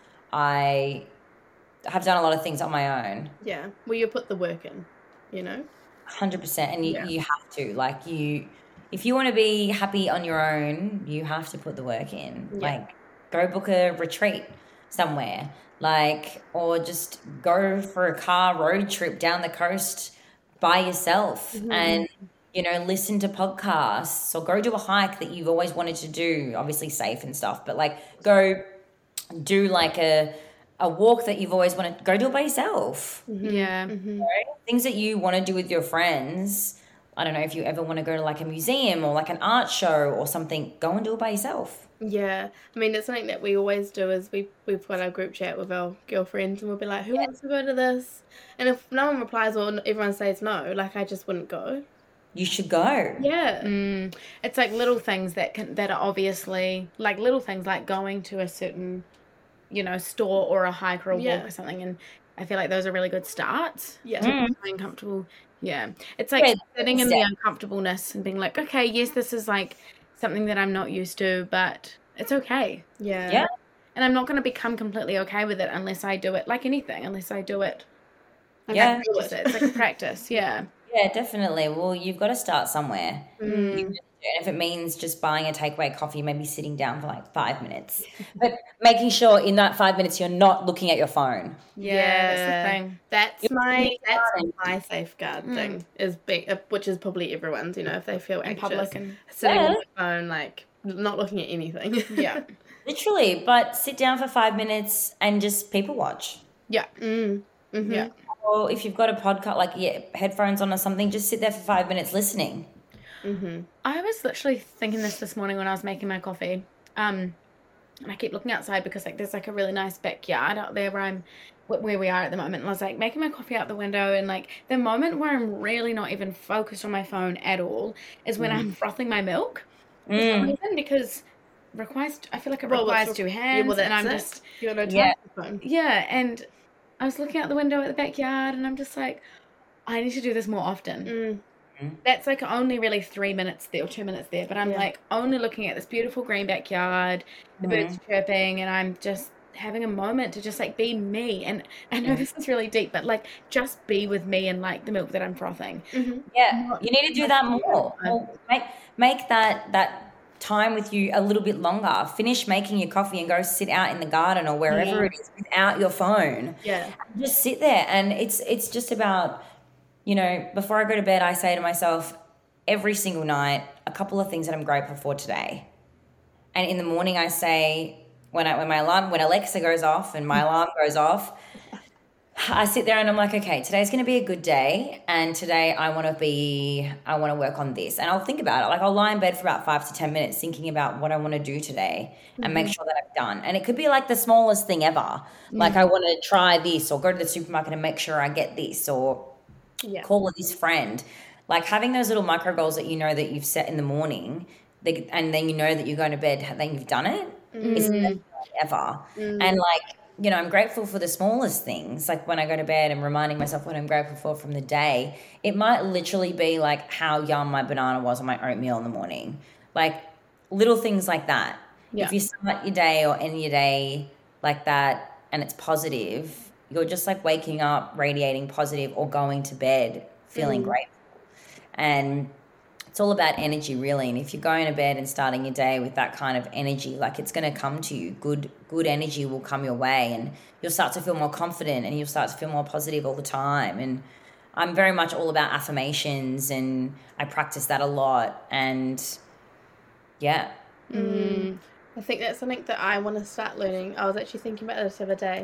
I have done a lot of things on my own. Yeah. Well, you put the work in, you know? 100%. And you have to. Like, if you want to be happy on your own, you have to put the work in. Yeah. Like, go book a retreat somewhere, like, or just go for a car road trip down the coast by yourself and, you know, listen to podcasts, or go do a hike that you've always wanted to do, obviously safe and stuff, but like go do like a walk that you've always wanted. Go do it by yourself. Yeah. You know? Things that you want to do with your friends. I don't know if you ever want to go to like a museum or like an art show or something, go and do it by yourself. Yeah, I mean, it's something that we always do is we've got our group chat with our girlfriends, and we'll be like, who wants to go to this? And if no one replies or everyone says no, like, I just wouldn't go. You should go. Yeah. It's like little things that are obviously, like little things like going to a certain, you know, store or a hike or a walk or something, and I feel like those are really good starts. Yeah. To being comfortable. Yeah. It's like sitting in the uncomfortableness and being like, okay, yes, this is like something that I'm not used to, but it's okay. Yeah. And I'm not going to become completely okay with it unless I do it like anything, unless I do it. Yeah. It's like a practice. Yeah. Yeah, definitely. Well, you've got to start somewhere. Mm. And if it means just buying a takeaway coffee, maybe sitting down for like 5 minutes, but making sure in that 5 minutes you're not looking at your phone. Yeah, that's the thing. That's my safeguard thing is big, which is probably everyone's. You know, if they feel In anxious, public and sitting on the phone, like not looking at anything. yeah. Literally, but sit down for 5 minutes and just people watch. Yeah. Mm-hmm. Yeah. Or if you've got a podcast, like headphones on or something, just sit there for 5 minutes listening. Mm-hmm. I was literally thinking this morning when I was making my coffee. And I keep looking outside because like there's like a really nice backyard out there where we are at the moment. And I was like making my coffee out the window, and like the moment where I'm really not even focused on my phone at all is when I'm frothing my milk. For some reason, because I feel like it requires two hands, and I'm just you got no time for the phone. Yeah, and I was looking out the window at the backyard, and I'm just like, I need to do this more often. That's like only really 3 minutes there or 2 minutes there, but I'm like only looking at this beautiful green backyard, the birds chirping, and I'm just having a moment to just like be me. And I know this is really deep, but like just be with me and like the milk that I'm frothing. Yeah, you need to do that more. Make that time with you a little bit longer. Finish making your coffee and go sit out in the garden or wherever it is without your phone. Yeah, just sit there, and it's just about, you know, before I go to bed, I say to myself every single night a couple of things that I'm grateful for today. And in the morning, I say when Alexa goes off and my alarm goes off, I sit there and I'm like, okay, today's going to be a good day, and today I want to work on this, and I'll think about it. Like I'll lie in bed for about 5 to 10 minutes thinking about what I want to do today and make sure that I've done. And it could be like the smallest thing ever. Like I want to try this, or go to the supermarket and make sure I get this, or call this friend. Like having those little micro goals that you know that you've set in the morning, and then you know that you're going to bed, then you've done it. It's never ever. And like, you know, I'm grateful for the smallest things. Like when I go to bed and reminding myself what I'm grateful for from the day, it might literally be like how yum my banana was on my oatmeal in the morning. Like little things like that. Yeah. If you start your day or end your day like that and it's positive, you're just like waking up radiating positive, or going to bed feeling grateful. And it's all about energy, really. And if you're going to bed and starting your day with that kind of energy, like it's going to come to you. Good energy will come your way, and you'll start to feel more confident, and you'll start to feel more positive all the time. And I'm very much all about affirmations, and I practice that a lot. And yeah. I think that's something that I want to start learning. I was actually thinking about this the other day.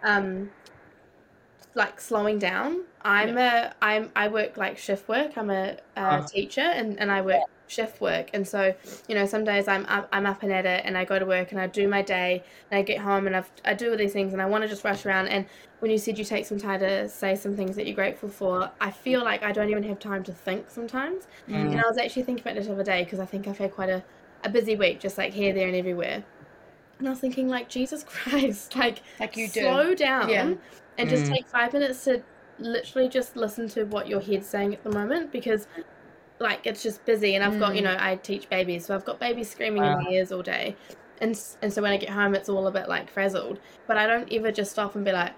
Like slowing down. I work like shift work. I'm a teacher, and I work shift work. And so, you know, some days I'm up and at it, and I go to work and I do my day, and I get home and I do all these things, and I want to just rush around. And when you said you take some time to say some things that you're grateful for, I feel like I don't even have time to think sometimes. And I was actually thinking about this the other day because I think I've had quite a busy week, just like here, there, and everywhere. And I was thinking, like, Jesus Christ, like you slow down and just take 5 minutes to literally just listen to what your head's saying at the moment, because like it's just busy, and I've got, you know, I teach babies, so I've got babies screaming in my ears all day, and so when I get home it's all a bit like frazzled, but I don't ever just stop and be like,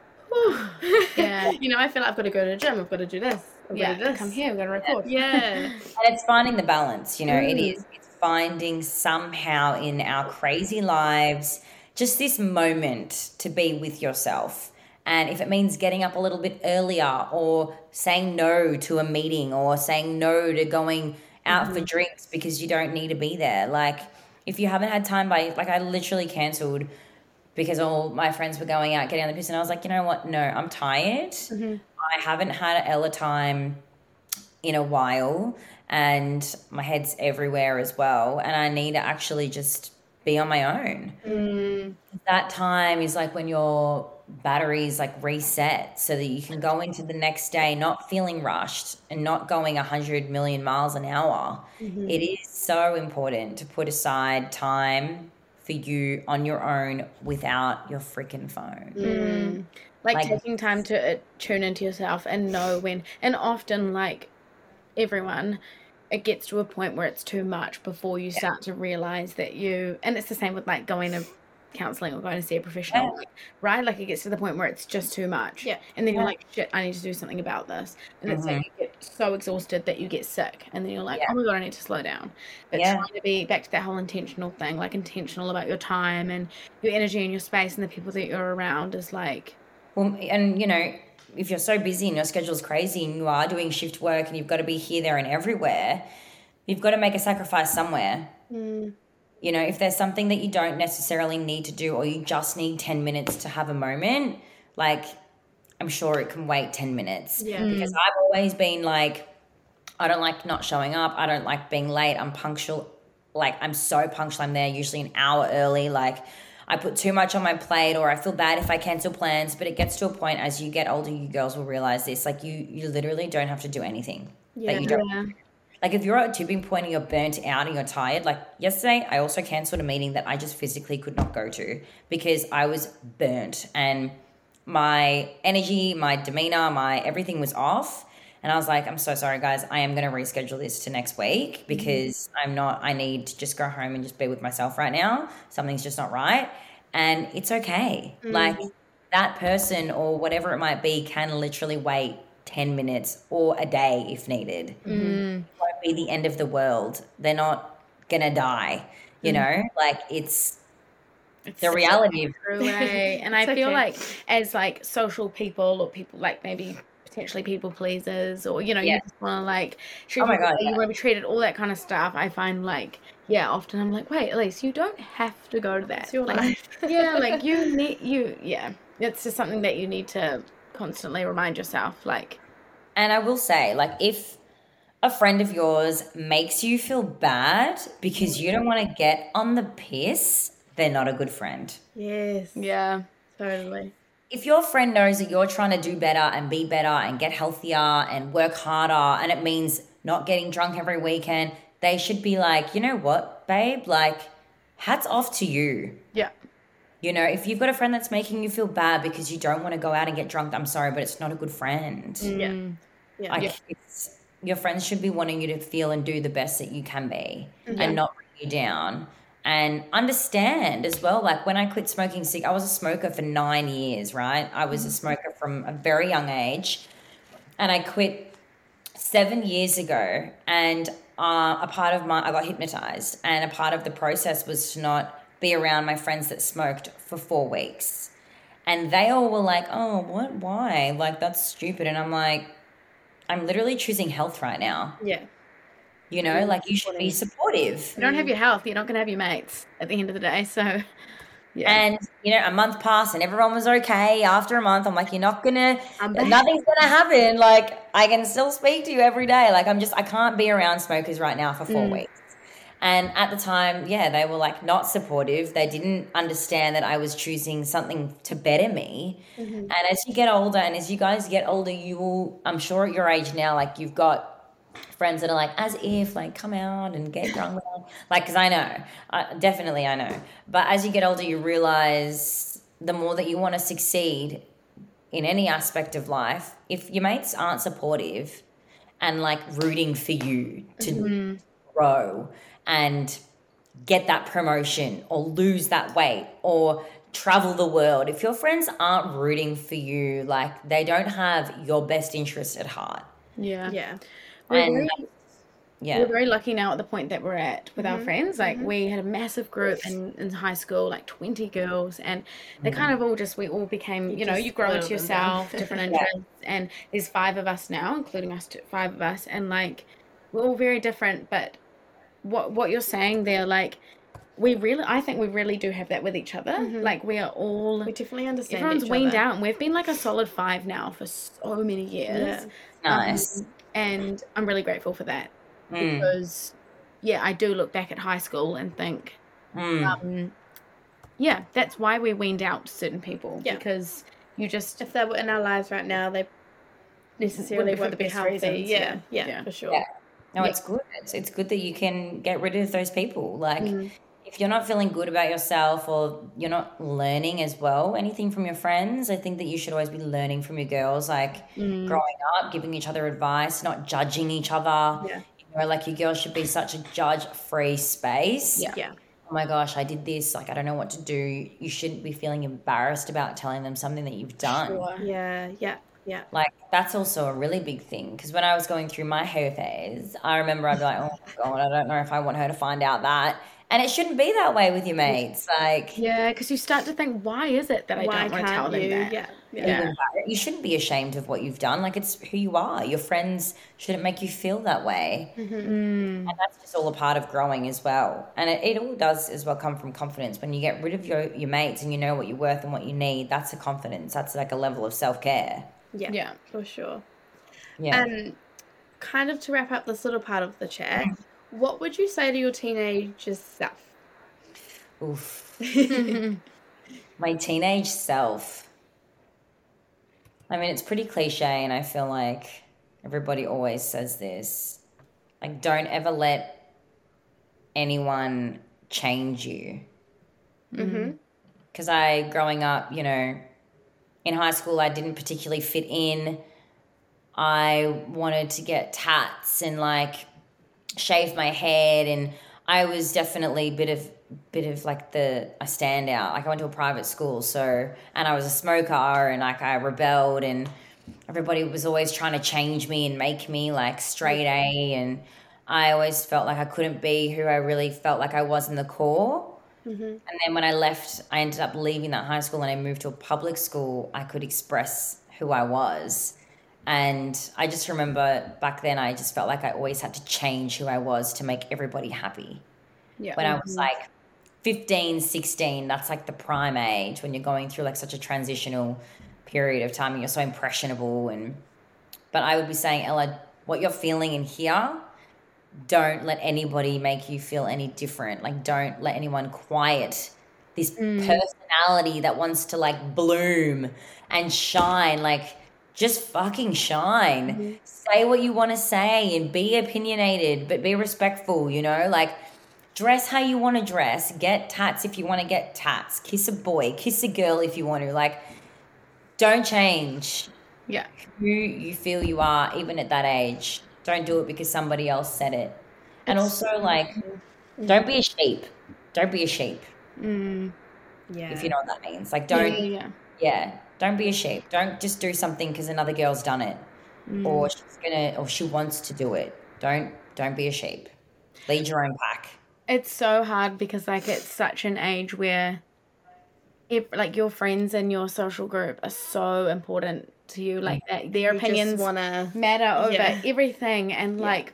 you know, I feel like I've got to go to the gym, I've got to do this, I've got to do this. Come here, we've got to record. And it's finding the balance, you know. It's finding somehow in our crazy lives just this moment to be with yourself. And if it means getting up a little bit earlier, or saying no to a meeting, or saying no to going out for drinks because you don't need to be there. Like if you haven't had time I literally cancelled because all my friends were going out getting on the piss, and I was like, you know what? No, I'm tired. I haven't had Ella time in a while, and my head's everywhere as well, and I need to actually just be on my own. That time is like when your batteries like reset, so that you can go into the next day not feeling rushed and not going 100 million miles an hour. It is so important to put aside time for you on your own without your freaking phone. Like taking time to tune into yourself and know when, and often like everyone, it gets to a point where it's too much before you start to realize that and it's the same with like going to counseling or going to see a professional, right? Like it gets to the point where it's just too much. Yeah. And then you're like, shit, I need to do something about this. And it's like you get so exhausted that you get sick. And then you're like, oh my God, I need to slow down. But trying to be back to that whole intentional thing, like intentional about your time and your energy and your space and the people that you're around is like. Well, and you know, if you're so busy and your schedule's crazy and you are doing shift work and you've got to be here, there and everywhere, you've got to make a sacrifice somewhere. You know, if there's something that you don't necessarily need to do or you just need 10 minutes to have a moment, like I'm sure it can wait 10 minutes. Yeah. Because I've always been like, I don't like not showing up. I don't like being late. I'm punctual. Like I'm so punctual. I'm there usually an hour early. Like I put too much on my plate or I feel bad if I cancel plans. But it gets to a point as you get older, you girls will realize this. Like you literally don't have to do anything that you don't. Like if you're at a tipping point and you're burnt out and you're tired, like yesterday I also cancelled a meeting that I just physically could not go to because I was burnt and my energy, my demeanor, my everything was off. And I was like, I'm so sorry guys, I am going to reschedule this to next week because I need to just go home and just be with myself right now. Something's just not right. And it's okay. Like that person or whatever it might be can literally wait 10 minutes or a day if needed. It won't be the end of the world. They're not gonna die, you know, like it's the reality of and I feel like as like social people or people like maybe potentially people pleasers or you know you just want to like treat you want to be treated, all that kind of stuff. I find like often I'm like, wait, Elise, you don't have to go to that. It's your like, life. like you need it's just something that you need to constantly remind yourself, like. And I will say, like, if a friend of yours makes you feel bad because you don't want to get on the piss, they're not a good friend. Yes. Yeah. Totally. If your friend knows that you're trying to do better and be better and get healthier and work harder, and it means not getting drunk every weekend, they should be like, you know what, babe, like, hats off to you. Yeah. You know, if you've got a friend that's making you feel bad because you don't want to go out and get drunk, I'm sorry, but it's not a good friend. Yeah. Like your friends should be wanting you to feel and do the best that you can be and not bring you down. And understand as well, like when I quit smoking I was a smoker for 9 years, right? I was a smoker from a very young age and I quit 7 years ago and I got hypnotized and a part of the process was to not be around my friends that smoked for 4 weeks. And they all were like, oh, what? Why? Like, that's stupid. And I'm like, I'm literally choosing health right now. Yeah. You know, like you should be supportive. If you don't have your health, you're not going to have your mates at the end of the day. So, yeah. And, you know, a month passed and everyone was okay. After a month, I'm like, nothing's going to happen. Like, I can still speak to you every day. Like, I can't be around smokers right now for 4 weeks. And at the time, they were like not supportive. They didn't understand that I was choosing something to better me. And as you get older and as you guys get older, you will, I'm sure at your age now, like you've got friends that are like, as if, like, come out and get drunk. Like, because I know, definitely I know. But as you get older, you realize the more that you want to succeed in any aspect of life, if your mates aren't supportive and like rooting for you to grow and get that promotion or lose that weight or travel the world, if your friends aren't rooting for you, like they don't have your best interest at heart. Yeah. We're very lucky now at the point that we're at with our friends. Like we had a massive group in high school, like 20 girls, and they kind of we all became, you grow into yourself, different interests, and there's 5 of us now, including us, 5 of us, and like we're all very different, but what you're saying there, like I think we really do have that with each other. Like we definitely understand everyone's each weaned other. out, and we've been like a solid 5 now for so many years. Nice. And I'm really grateful for that because I do look back at high school and think that's why we weaned out certain people, because you just, if they were in our lives right now, they necessarily wouldn't be healthy. Reasons. Yeah, for sure. No, it's good. It's good that you can get rid of those people. Like, if you're not feeling good about yourself or you're not learning as well anything from your friends, I think that you should always be learning from your girls, like growing up, giving each other advice, not judging each other. Yeah. If You know, like your girls should be such a judge-free space. Yeah. Oh my gosh, I did this. Like, I don't know what to do. You shouldn't be feeling embarrassed about telling them something that you've done. Sure. Yeah. Like, that's also a really big thing. Because when I was going through my hair phase, I remember I'd be like, oh my God, I don't know if I want her to find out that. And it shouldn't be that way with your mates. Like, Yeah, because you start to think, why is it that I Why don't want to tell can't them you? that? Yeah. even you shouldn't be ashamed of what you've done. Like, it's who you are. Your friends shouldn't make you feel that way. And that's just all a part of growing as well. And it all does as well come from confidence. When you get rid of your mates and you know what you're worth and what you need, that's a confidence. That's like a level of self-care. Yeah, for sure. Yeah. Kind of to wrap up this little part of the chat, what would you say to your teenager self? Oof. My teenage self. I mean, it's pretty cliche, and I feel like everybody always says this. Like, don't ever let anyone change you. Because growing up, you know, in high school, I didn't particularly fit in. I wanted to get tats and like shave my head, and I was definitely a bit of like a standout. Like, I went to a private school, and I was a smoker, and like I rebelled, and everybody was always trying to change me and make me like straight A, and I always felt like I couldn't be who I really felt like I was in the core. And then when I left, I ended up leaving that high school and I moved to a public school. I could express who I was. And I just remember back then I just felt like I always had to change who I was to make everybody happy. Yeah. When I was like 15, 16, that's like the prime age when you're going through like such a transitional period of time and you're so impressionable. But I would be saying, Ella, what you're feeling in here, don't let anybody make you feel any different. Like, don't let anyone quiet this personality that wants to like bloom and shine. Like, just fucking shine. Say what you want to say and be opinionated, but be respectful, you know? Like, dress how you want to dress. Get tats if you want to get tats. Kiss a boy. Kiss a girl if you want to. Like, don't change who you feel you are, even at that age. Don't do it because somebody else said it. And also, like, don't be a sheep. Don't be a sheep. Yeah. If you know what that means. Like, don't be a sheep. Don't just do something because another girl's done it. Or she wants to do it. Don't be a sheep. Lead your own pack. It's so hard because like it's such an age where like your friends and your social group are so important to you, like that their opinions matter over everything. And like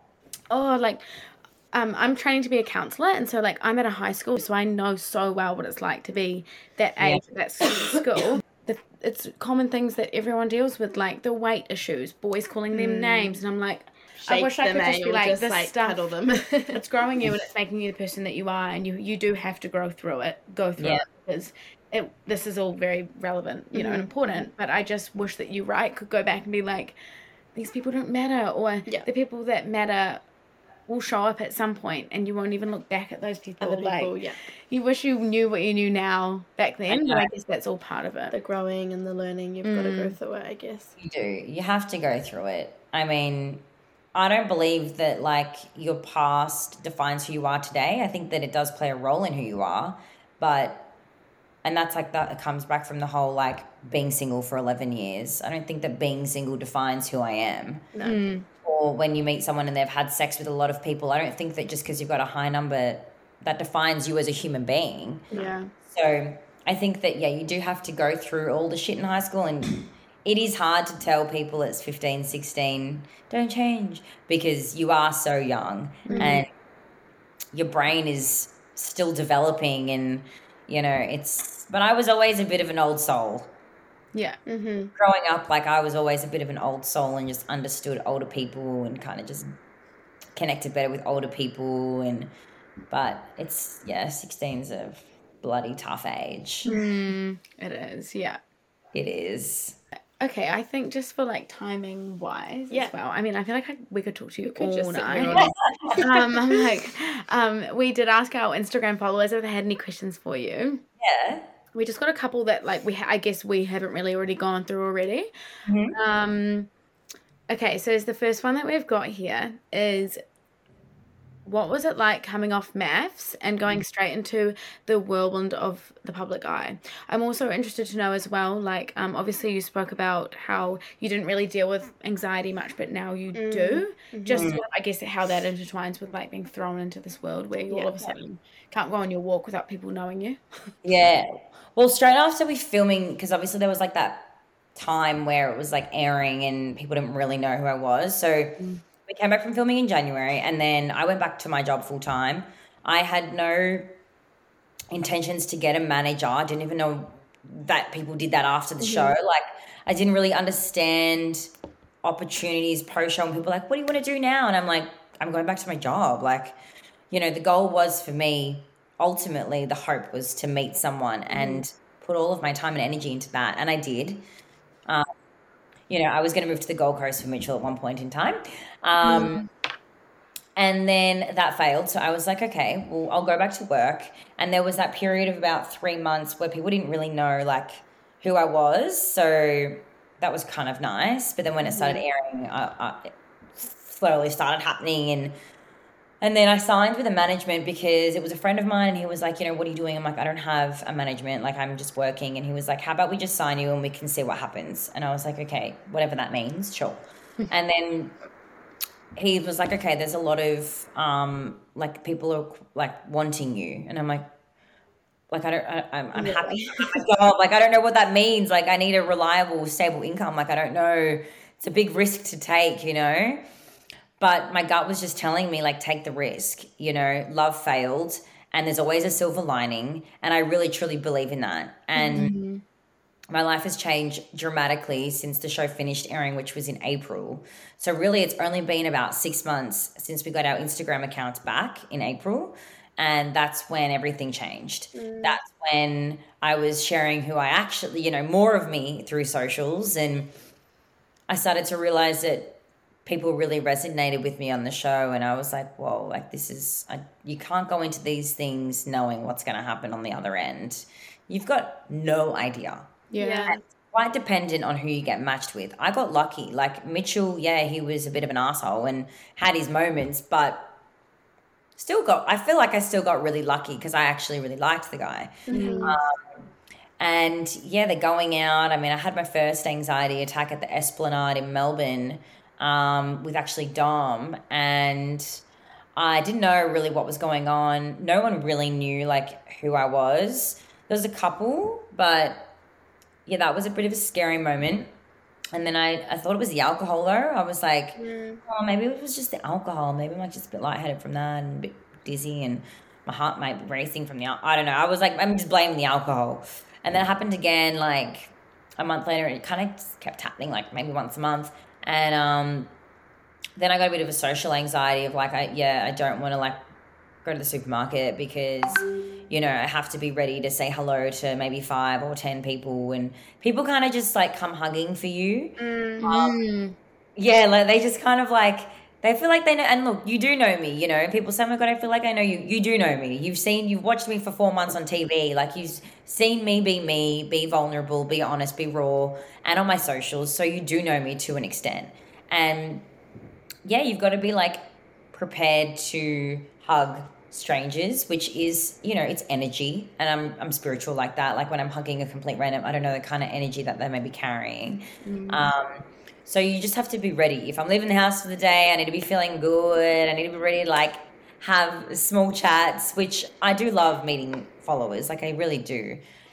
I'm training to be a counselor, and so like I'm at a high school, so I know so well what it's like to be that age at that school. It's common things that everyone deals with, like the weight issues, boys calling them names, and I'm like, I wish I could just be like, this like, stuff, cuddle them. It's growing you and it's making you the person that you are, and you do have to go through it because this is all very relevant, you know, and important. But I just wish that you could go back and be like, these people don't matter, or the people that matter will show up at some point, and you won't even look back at those people. You wish you knew what you knew now back then, but I guess that's all part of it. The growing and the learning, you've got to go through it, I guess. You do. You have to go through it. I mean, I don't believe that like your past defines who you are today. I think that it does play a role in who you are, and that's like that. It comes back from the whole like being single for 11 years. I don't think that being single defines who I am. No. Or when you meet someone and they've had sex with a lot of people, I don't think that just because you've got a high number that defines you as a human being. Yeah. So I think that, you do have to go through all the shit in high school, and it is hard to tell people it's 15, 16, don't change, because you are so young and your brain is still developing, and, you know, but I was always a bit of an old soul. Yeah. Growing up, like I was always a bit of an old soul and just understood older people and kind of just connected better with older people. But it's, 16's a bloody tough age. It is, yeah. It is. Okay, I think just for like timing wise as well. I mean, I feel like we could talk to you all night. I'm like, we did ask our Instagram followers if they had any questions for you. Yeah. We just got a couple that like I guess we haven't really already gone through already. Okay, so the first one that we've got here is, what was it like coming off maths and going straight into the whirlwind of the public eye? I'm also interested to know as well, like, obviously you spoke about how you didn't really deal with anxiety much, but now you do. Just, I guess, how that intertwines with, like, being thrown into this world where you all of a sudden can't go on your walk without people knowing you. Yeah. Well, straight after we filming, because obviously there was like that time where it was like airing and people didn't really know who I was. So we came back from filming in January, and then I went back to my job full time. I had no intentions to get a manager. I didn't even know that people did that after the show. Like, I didn't really understand opportunities post-show, and people were like, what do you want to do now? And I'm like, I'm going back to my job. Like, you know, the goal was for me, ultimately the hope was to meet someone and put all of my time and energy into that. And I did. You know, I was going to move to the Gold Coast for Mitchell at one point in time. And then that failed. So I was like, okay, well, I'll go back to work. And there was that period of about 3 months where people didn't really know, like, who I was. So that was kind of nice. But then when it started airing, it slowly started happening. And then I signed with a management because it was a friend of mine, and he was like, you know, what are you doing? I'm like, I don't have a management. Like, I'm just working. And he was like, how about we just sign you and we can see what happens? And I was like, okay, whatever that means, sure. And then he was like, okay, there's a lot of, like, people are, like, wanting you. And I'm like, I'm happy at my job. Like, I don't know what that means. Like, I need a reliable, stable income. Like, I don't know. It's a big risk to take, you know? But my gut was just telling me, like, take the risk, you know, love failed and there's always a silver lining. And I really, truly believe in that. And my life has changed dramatically since the show finished airing, which was in April. So really it's only been about 6 months since we got our Instagram accounts back in April. And that's when everything changed. That's when I was sharing who I actually, you know, more of me through socials. And I started to realize that people really resonated with me on the show, and I was like, whoa, like, this is, you can't go into these things knowing what's going to happen on the other end. You've got no idea. Yeah. And it's quite dependent on who you get matched with. I got lucky. Like, Mitchell, yeah, he was a bit of an asshole and had his moments, but I feel like I still got really lucky because I actually really liked the guy. And yeah, they're going out. I mean, I had my first anxiety attack at the Esplanade in Melbourne, with actually Dom, and I didn't know really what was going on. No one really knew, like, who I was. There was a couple, but yeah, that was a bit of a scary moment. And then I thought it was the alcohol though. I was like, oh, maybe it was just the alcohol. Maybe I'm like just a bit lightheaded from that and a bit dizzy, and my heart might be racing from I don't know. I was like, I'm just blaming the alcohol. And then it happened again, like, a month later, and it kind of kept happening, like, maybe once a month. And then I got a bit of a social anxiety of, like, I don't want to, like, go to the supermarket because, you know, I have to be ready to say hello to maybe 5 or 10 people, and people kind of just, like, come hugging for you. Yeah, like, they just kind of, like, they feel like they know. And look, you do know me, you know. People say, oh my God, I feel like I know you. You do know me. You've watched me for 4 months on TV. Like, you've seen me, be vulnerable, be honest, be raw, and on my socials. So you do know me to an extent. And yeah, you've got to be, like, prepared to hug strangers, which is, you know, it's energy. And I'm spiritual like that. Like, when I'm hugging a complete random, I don't know the kind of energy that they may be carrying. So you just have to be ready. If I'm leaving the house for the day, I need to be feeling good. I need to be ready to, like, have small chats, which I do love meeting followers. Like, I really do.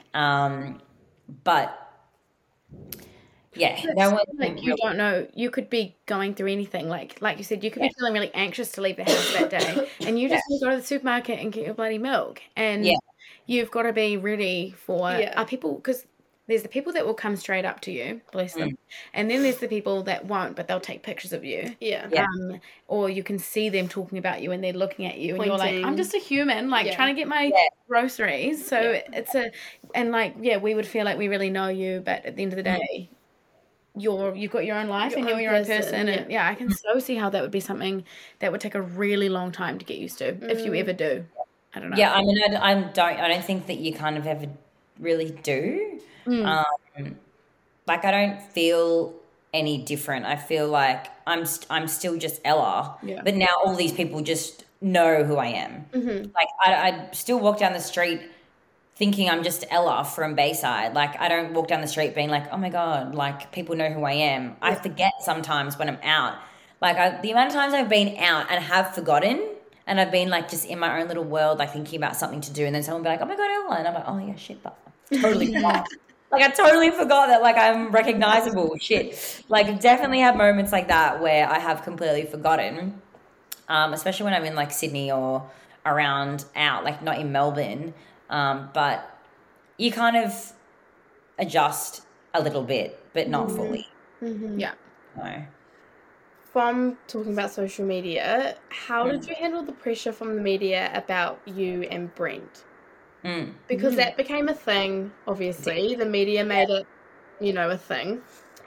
But yeah, no one, like, you don't know. You could be going through anything. Like you said, you could be feeling really anxious to leave the house that day, and you just need to go to the supermarket and get your bloody milk. And you've got to be ready for people, because there's the people that will come straight up to you, bless them, and then there's the people that won't, but they'll take pictures of you. Or you can see them talking about you and they're looking at you, and you're like, I'm just a human, like, trying to get my groceries. So we would feel like we really know you, but at the end of the day, you've got your own life, and you're your own person. And I can so see how that would be something that would take a really long time to get used to, if you ever do. I don't know. Yeah, I mean, I don't think that you kind of ever really do. Like, I don't feel any different. I feel like I'm still just Ella, Yeah. but now all these people just know who I am. Like I still walk down the street thinking I'm just Ella from Bayside. Like I don't walk down the street being like, oh my God, like people know who I am. I forget sometimes when I'm out. Like the amount of times I've been out and have forgotten, and I've been like just in my own little world, like thinking about something to do, and then someone will be like, oh my God, Ella. And I'm like, oh yeah, shit, but totally forgot. Like I totally forgot that like I'm recognizable. Shit. Like definitely have moments like that where I have completely forgotten. Especially when I'm in like Sydney or around out, like not in Melbourne. But you kind of adjust a little bit, but not fully. Yeah. No. From talking about social media, how did you handle the pressure from the media about you and Brent? Because that became a thing, obviously. The media made it, a thing.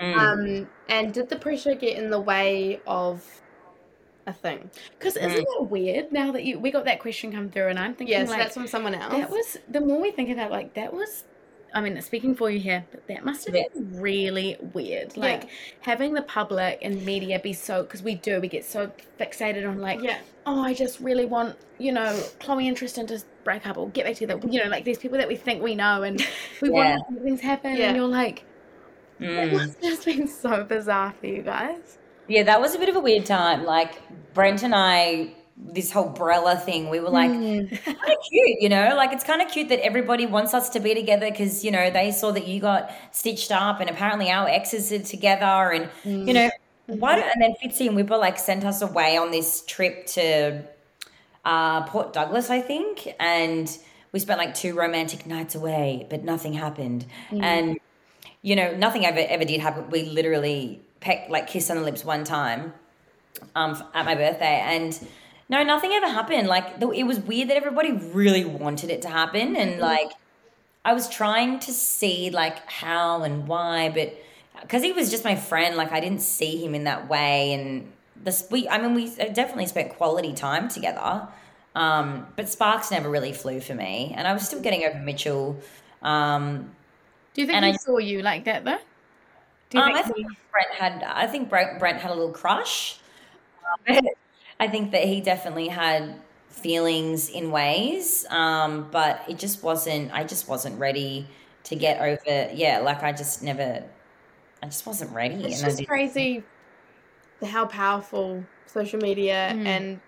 And did the pressure get in the way of a thing? Because isn't it weird now that we got that question come through, and I'm thinking so that's from someone else. That was, the more we think about, like, that was, I mean, speaking for you here, but that must have been really weird. Like, having the public and media be so, because we get so fixated on, like, oh, I just really want, Chloe and Tristan to break up or get back together. Like, these people that we think we know, and we want to see things happen, and you're like, it must have just been so bizarre for you guys. Yeah, that was a bit of a weird time. Like, Brent and I, this whole Brella thing, we were like, kind of cute, like it's kind of cute that everybody wants us to be together because, they saw that you got stitched up and apparently our exes are together and, and then Fitzy and Whipper like sent us away on this trip to Port Douglas, I think, and we spent like 2 romantic nights away, but nothing happened. And, nothing ever did happen. We literally kissed on the lips one time at my birthday, and no, nothing ever happened. Like it was weird that everybody really wanted it to happen, and like I was trying to see like how and why, but because he was just my friend, like I didn't see him in that way, and we definitely spent quality time together, but sparks never really flew for me, and I was still getting over Mitchell. Do you think he saw you like that though? Do you think I think Brent had a little crush. I think that he definitely had feelings in ways, but I just wasn't ready to get over. Yeah, like I just wasn't ready. It's just crazy how powerful social media and,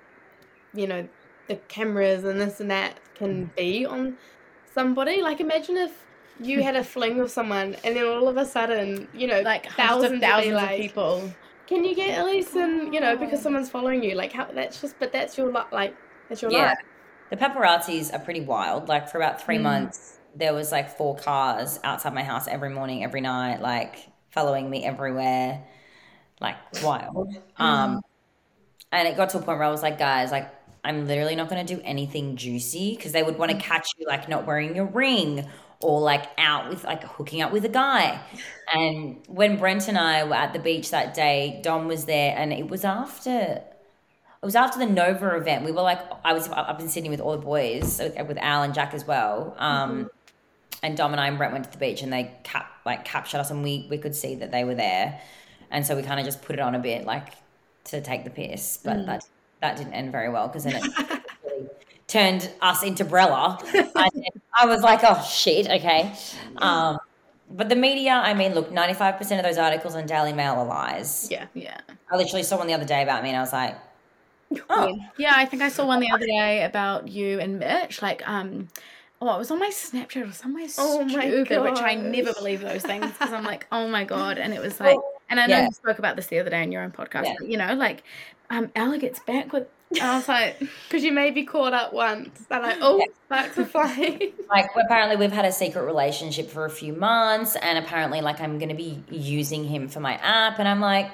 the cameras and this and that can be on somebody. Like imagine if you had a fling with someone and then all of a sudden, like thousands of people. Can you get at least in, because someone's following you? Like, how? That's your life. That's your life. The paparazzis are pretty wild. Like, for about 3 months, there was, like, 4 cars outside my house every morning, every night, like, following me everywhere. Like, wild. And it got to a point where I was like, guys, like, I'm literally not going to do anything juicy because they would want to catch you, like, not wearing your ring or like out with like hooking up with a guy. And when Brent and I were at the beach that day, Dom was there, and it was after the Nova event. We were like, I was up in Sydney with all the boys, with Al and Jack as well. And Dom and I and Brent went to the beach, and they captured us, and we could see that they were there. And so we kind of just put it on a bit, like to take the piss, but that didn't end very well because then it really turned us into Brella. And I was like, oh shit, okay. But the media, I mean, look, 95% of those articles on Daily Mail are lies. Yeah. I literally saw one the other day about me, and I was like, oh. Yeah, I think I saw one the other day about you and Mitch. Like, it was on my Snapchat or somewhere stupid, which I never believe those things because I'm like, oh my God. And it was like, and I know you spoke about this the other day on your own podcast, but, like, Ella gets back with, I was like, because you may be caught up once. They're like, oh, sparks are flying. Like, apparently we've had a secret relationship for a few months, and apparently, like, I'm going to be using him for my app, and I'm like,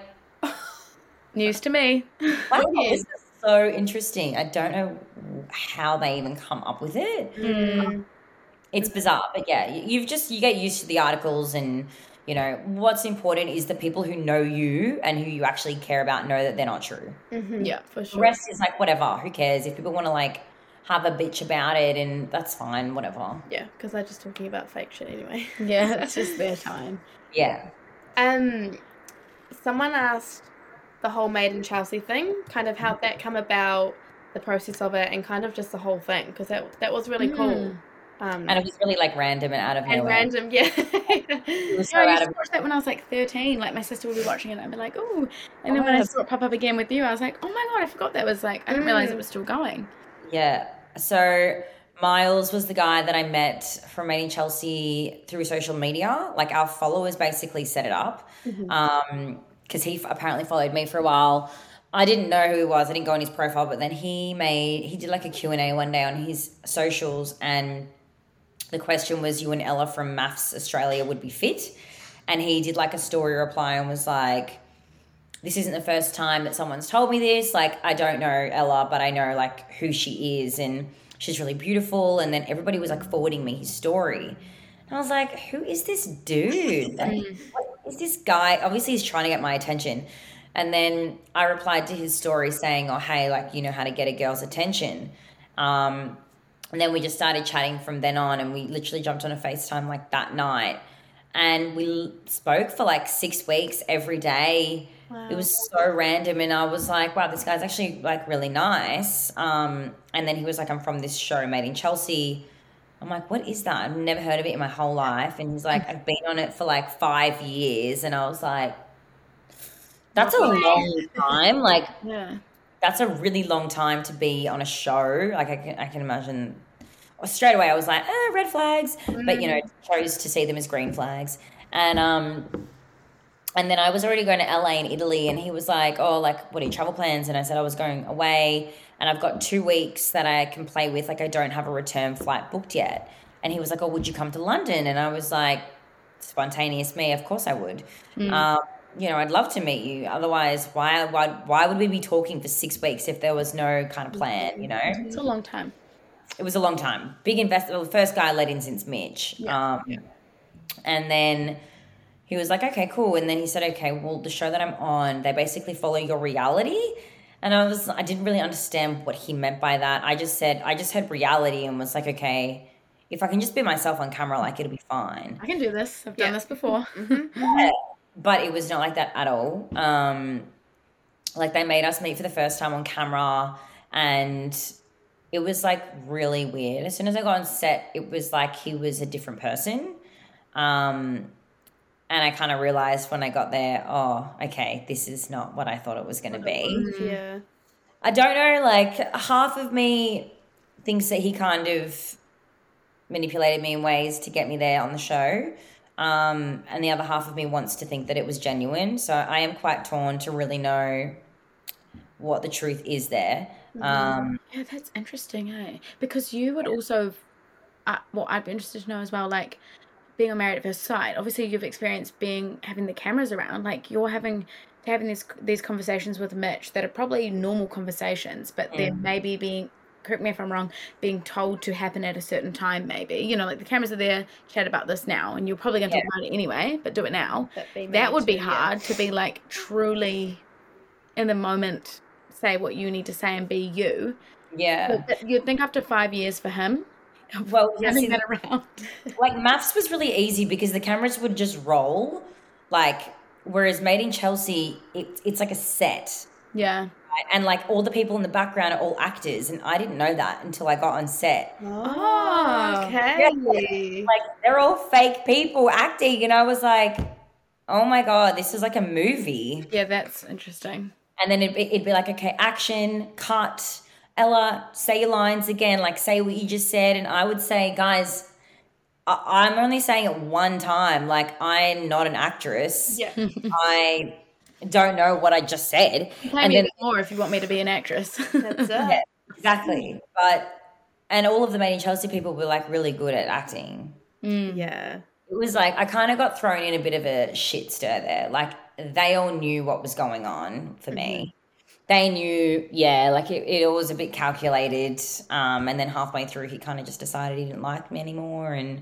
news to me. Wow, this is so interesting. I don't know how they even come up with it. It's bizarre, but yeah, you get used to the articles, and what's important is the people who know you and who you actually care about know that they're not true. Yeah, for sure. The rest is like whatever. Who cares if people want to like have a bitch about it, and that's fine, whatever. Yeah, because they're just talking about fake shit anyway. Yeah, it's just their time. Yeah. someone asked the whole Made in Chelsea thing, kind of how that come about, the process of it, and kind of just the whole thing, because that was really cool. And it was really like random and out of nowhere. Random, yeah. It was so I out used of to watch that when I was like 13. Like my sister would be watching it and I'd be like, oh. And then when I saw it pop up again with you, I was like, oh my God, I forgot that was like, I didn't realize it was still going. Yeah. So Miles was the guy that I met from Made in Chelsea through social media. Like our followers basically set it up because he apparently followed me for a while. I didn't know who he was. I didn't go on his profile, but then he did like a Q&A one day on his socials, and the question was, you and Ella from Maths Australia would be fit. And he did like a story reply and was like, this isn't the first time that someone's told me this. Like, I don't know Ella, but I know like who she is and she's really beautiful. And then everybody was like forwarding me his story. And I was like, who is this dude? Like, what is this guy? Obviously he's trying to get my attention. And then I replied to his story saying, oh, hey, like, you know how to get a girl's attention. And then we just started chatting from then on, and we literally jumped on a FaceTime like that night. And we spoke for like 6 weeks every day. Wow. It was so random. And I was like, wow, this guy's actually like really nice. And then he was like, I'm from this show Made in Chelsea. I'm like, what is that? I've never heard of it in my whole life. And he's like, I've been on it for like 5 years. And I was like, that's a long time. Like, yeah. That's a really long time to be on a show. Like I can imagine. Straight away I was like, red flags, but you know, chose to see them as green flags. And then I was already going to LA in Italy, and he was like, oh, like, what are your travel plans? And I said I was going away, and I've got 2 weeks that I can play with. Like, I don't have a return flight booked yet. And he was like, oh, would you come to London? And I was like, spontaneous me, of course I would. You know, I'd love to meet you. Otherwise, why would we be talking for 6 weeks if there was no kind of plan, you know? It's a long time. It was a long time. Big investment. Well, the first guy I let in since Mitch. And then he was like, okay, cool. And then he said, okay, well, the show that I'm on, they basically follow your reality. And I didn't really understand what he meant by that. I just heard reality and was like, okay, if I can just be myself on camera, like, it'll be fine. I can do this. I've done this before. Yeah. But it was not like that at all. Like, they made us meet for the first time on camera, and it was like really weird. As soon as I got on set, it was like he was a different person. And I kind of realized when I got there, oh, okay, this is not what I thought it was going to be. Yeah. I don't know, like, half of me thinks that he kind of manipulated me in ways to get me there on the show. And the other half of me wants to think that it was genuine. So I am quite torn to really know what the truth is there. Yeah, that's interesting, eh? Because you would also, what I'd be interested to know as well, like, being on Married at First Sight, obviously you've experienced having the cameras around, like, you're having these conversations with Mitch that are probably normal conversations, but they're maybe being, correct me if I'm wrong, being told to happen at a certain time, maybe, you know, like, the cameras are there, chat about this now, and you're probably going to talk about it anyway, but do it now. That would be hard to be, like, truly in the moment, say what you need to say and be you. Yeah. But you'd think after 5 years for him, well, having that around. Like, Maths was really easy because the cameras would just roll, like, whereas Made in Chelsea, it's like a set. Yeah. And like, all the people in the background are all actors, and I didn't know that until I got on set. Oh, okay. Yeah, like, they're all fake people acting, and I was like, oh my God, this is like a movie. Yeah, that's interesting. And then it'd be like, okay, action, cut, Ella, say your lines again, like, say what you just said. And I would say, guys, I'm only saying it one time. Like, I'm not an actress. Yeah. I don't know what I just said. Play me more if you want me to be an actress. That's it. Yeah, exactly. And all of the Made in Chelsea people were like really good at acting. Yeah. It was like, I kind of got thrown in a bit of a shit stir there. Like, they all knew what was going on for me. They knew, like, it was a bit calculated. And then halfway through, he kind of just decided he didn't like me anymore. And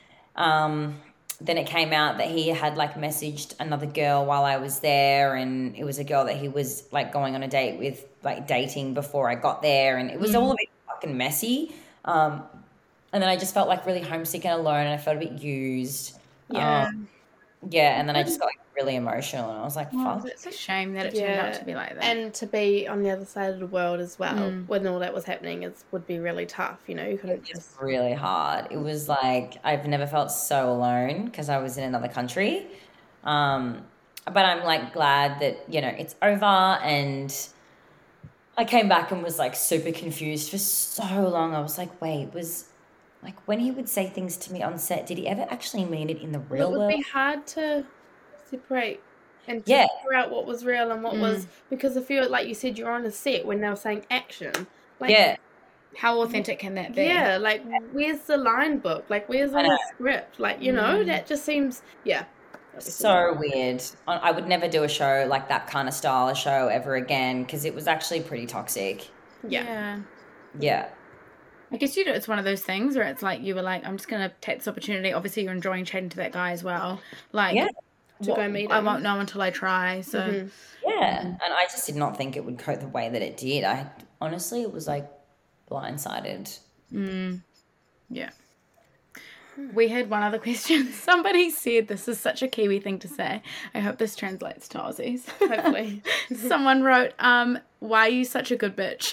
then it came out that he had, like, messaged another girl while I was there. And it was a girl that he was, like, going on a date with, like, dating before I got there. And it was all a bit fucking messy. And then I just felt, like, really homesick and alone. And I felt a bit used. Yeah. Yeah, and then I just got like really emotional, and I was like, Well, "Fuck." it's a shame that it turned out to be like that. And to be on the other side of the world as well when all that was happening would be really tough, you know. You couldn't It's really hard. It was like I've never felt so alone because I was in another country. But I'm like glad that, you know, it's over, and I came back and was like super confused for so long. I was like, wait, was like when he would say things to me on set, did he ever actually mean it in the real it would world? be hard to separate and to Yeah. figure out what was real and what was, because I feel like you said you're on a set when they were saying action. Like, Yeah. How authentic can that be? yeah, like where's the line book? Like where's all the script? Like, you know, that just seems, So weird. I would never do a show like that kind of style of show ever again because it was actually pretty toxic. Yeah. Yeah. I guess it's one of those things where it's like you were like, I'm just gonna take this opportunity. Obviously, you're enjoying chatting to that guy as well. Like, to go meet I him. won't know until I try. So Yeah. And I just did not think it would go the way that it did. I honestly, it was like blindsided. yeah. We had one other question. Somebody said, this is such a Kiwi thing to say. I hope this translates to Aussies. Hopefully. Someone wrote, why are you such a good bitch?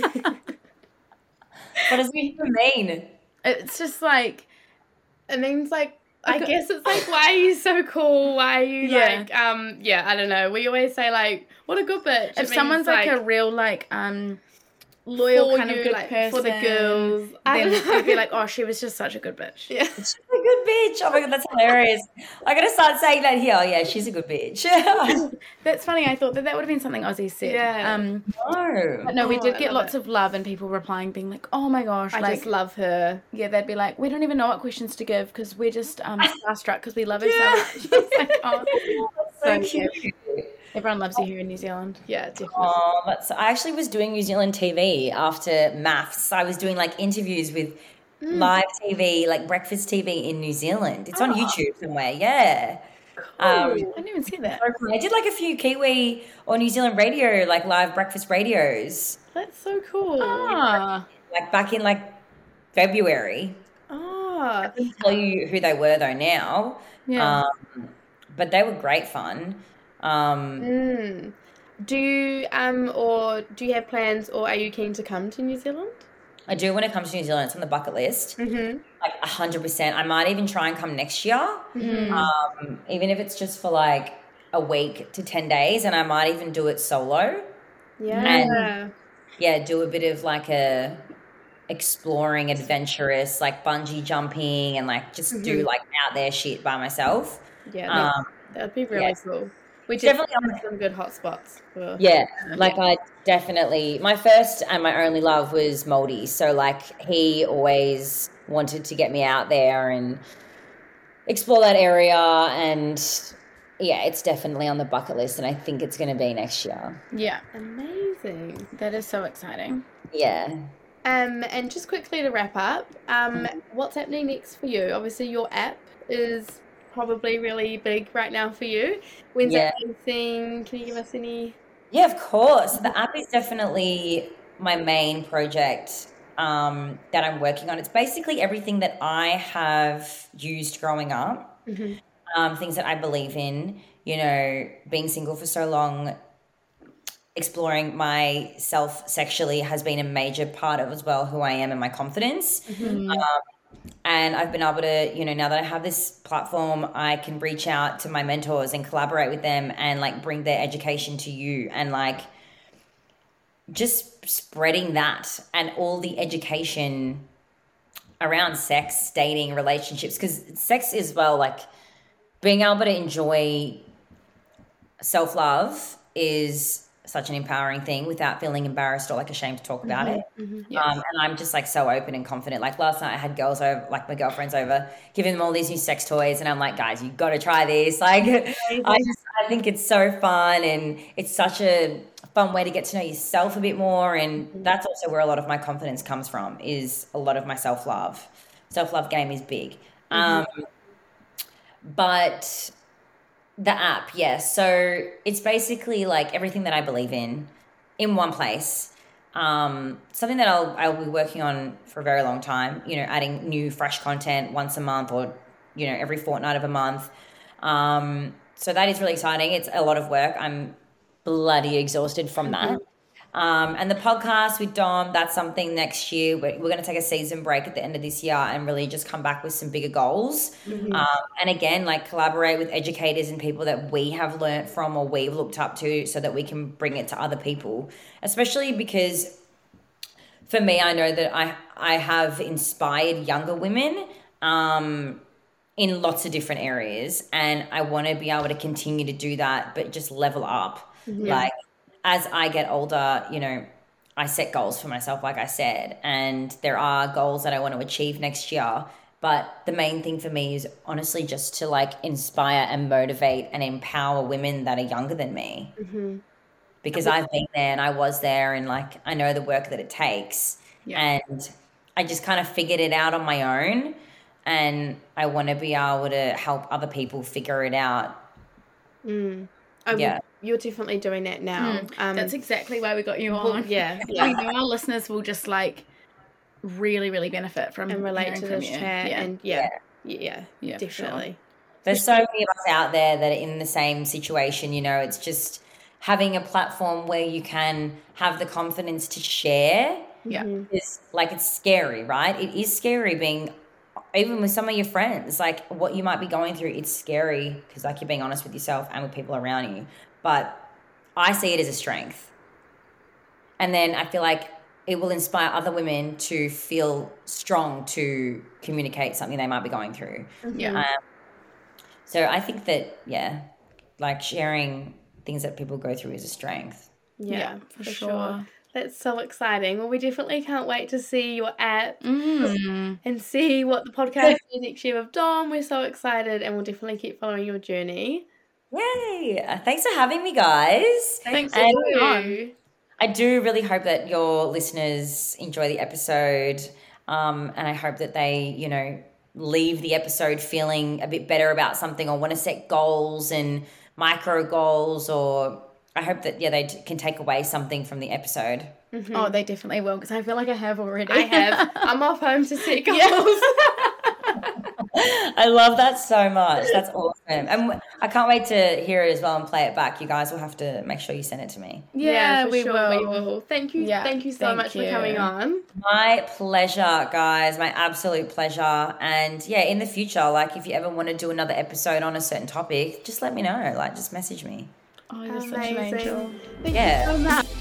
What does it even mean? It's just like, it means like, I guess it's like, why are you so cool? Why are you like, I don't know. We always say like, what a good bitch. if someone's like a real like loyal kind of good person for the girls, then it'd be like, oh, she was just such a good bitch. Yeah. She's a good bitch. Oh my God, that's hilarious. I'm going to start saying that here. Oh, yeah, she's a good bitch. That's funny. I thought that would have been something Aussie said. Yeah. No. But no, we did I get love lots of love and people replying being like, oh my gosh. I like, just love her. yeah, they'd be like, we don't even know what questions to give because we're just starstruck because we love her so much. It's like, oh, so cute. Everyone loves you here in New Zealand. Yeah, definitely. Oh, I actually was doing New Zealand TV after maths. I was doing like interviews with live TV, like breakfast TV in New Zealand. It's on YouTube somewhere. Yeah. I didn't even see that. I did like a few Kiwi or New Zealand radio, like live breakfast radios, That's so cool. like back in like February. I couldn't tell you who they were though now. Yeah. But they were great fun. Do you do you have plans, or are you keen to come to New Zealand? I do when it comes to New Zealand. It's on the bucket list. Like 100%. I might even try and come next year. Even if it's just for like a week to 10 days, and I might even do it solo. Yeah. And yeah, do a bit of like a exploring, adventurous, like bungee jumping, and like just do like out there shit by myself. Yeah, that'd be really cool. We Definitely have some good hotspots. I definitely, my first and my only love was Moldy. So like he always wanted to get me out there and explore that area, and yeah, it's definitely on the bucket list, and I think it's going to be next year. Yeah. Amazing. That is so exciting. Yeah. And just quickly to wrap up, what's happening next for you? Obviously your app is probably really big right now for you. When's that anything? Can you give us any? Yeah, of course. The app is definitely my main project that I'm working on. It's basically everything that I have used growing up, things that I believe in, you know, being single for so long, exploring myself sexually has been a major part of as well who I am and my confidence. And I've been able to, you know, now that I have this platform, I can reach out to my mentors and collaborate with them and like bring their education to you, and like just spreading that and all the education around sex, dating, relationships, because sex is, well, like being able to enjoy self-love is such an empowering thing without feeling embarrassed or like ashamed to talk about it. And I'm just like so open and confident. Like last night I had girls over, like my girlfriends over, giving them all these new sex toys, and I'm like, guys, you got to try this. Like I think it's so fun, and it's such a fun way to get to know yourself a bit more. And that's also where a lot of my confidence comes from, is a lot of my self-love. Self-love game is big. But the app, yes. So it's basically like everything that I believe in one place. Something that I'll be working on for a very long time, you know, adding new fresh content once a month, or, you know, every fortnight of a month. So that is really exciting. It's a lot of work. I'm bloody exhausted from that. And the podcast with Dom, that's something next year. We're going to take a season break at the end of this year and really just come back with some bigger goals. And again, like collaborate with educators and people that we have learnt from or we've looked up to so that we can bring it to other people, especially because for me, I know that I have inspired younger women in lots of different areas, and I want to be able to continue to do that, but just level up. Like as I get older, you know, I set goals for myself, like I said, and there are goals that I want to achieve next year. But the main thing for me is honestly just to like inspire and motivate and empower women that are younger than me. Because I've been there and I was there, and like I know the work that it takes. And I just kind of figured it out on my own, and I want to be able to help other people figure it out. You're definitely doing that now. That's exactly why we got you on. Yeah. I know our listeners will just like really, really benefit from and relate to this you. chat. And definitely. Sure. There's so many of us out there that are in the same situation, you know. It's just having a platform where you can have the confidence to share. Is like, it's scary, right? It is scary being, even with some of your friends, like what you might be going through, it's scary because like you're being honest with yourself and with people around you. But I see it as a strength. And then I feel like it will inspire other women to feel strong to communicate something they might be going through. So I think that, like sharing things that people go through is a strength. Yeah, for sure. That's so exciting. Well, we definitely can't wait to see your app and see what the podcast is next year with Dom. We're so excited, and we'll definitely keep following your journey. Yay! Thanks for having me, guys. Thanks for coming on. I do really hope that your listeners enjoy the episode, and I hope that they, you know, leave the episode feeling a bit better about something or want to set goals and micro goals, or I hope that, they can take away something from the episode. Oh, they definitely will, because I feel like I have already. I have. I'm off home to set goals. I love that so much. That's awesome. And I can't wait to hear it as well and play it back. You guys will have to make sure you send it to me. Yeah, we will. Thank you. Yeah, thank you so much for coming on. My pleasure, guys. My absolute pleasure. And in the future, like if you ever want to do another episode on a certain topic, just let me know. Like just message me. Oh, you're such an angel. Thank you so much.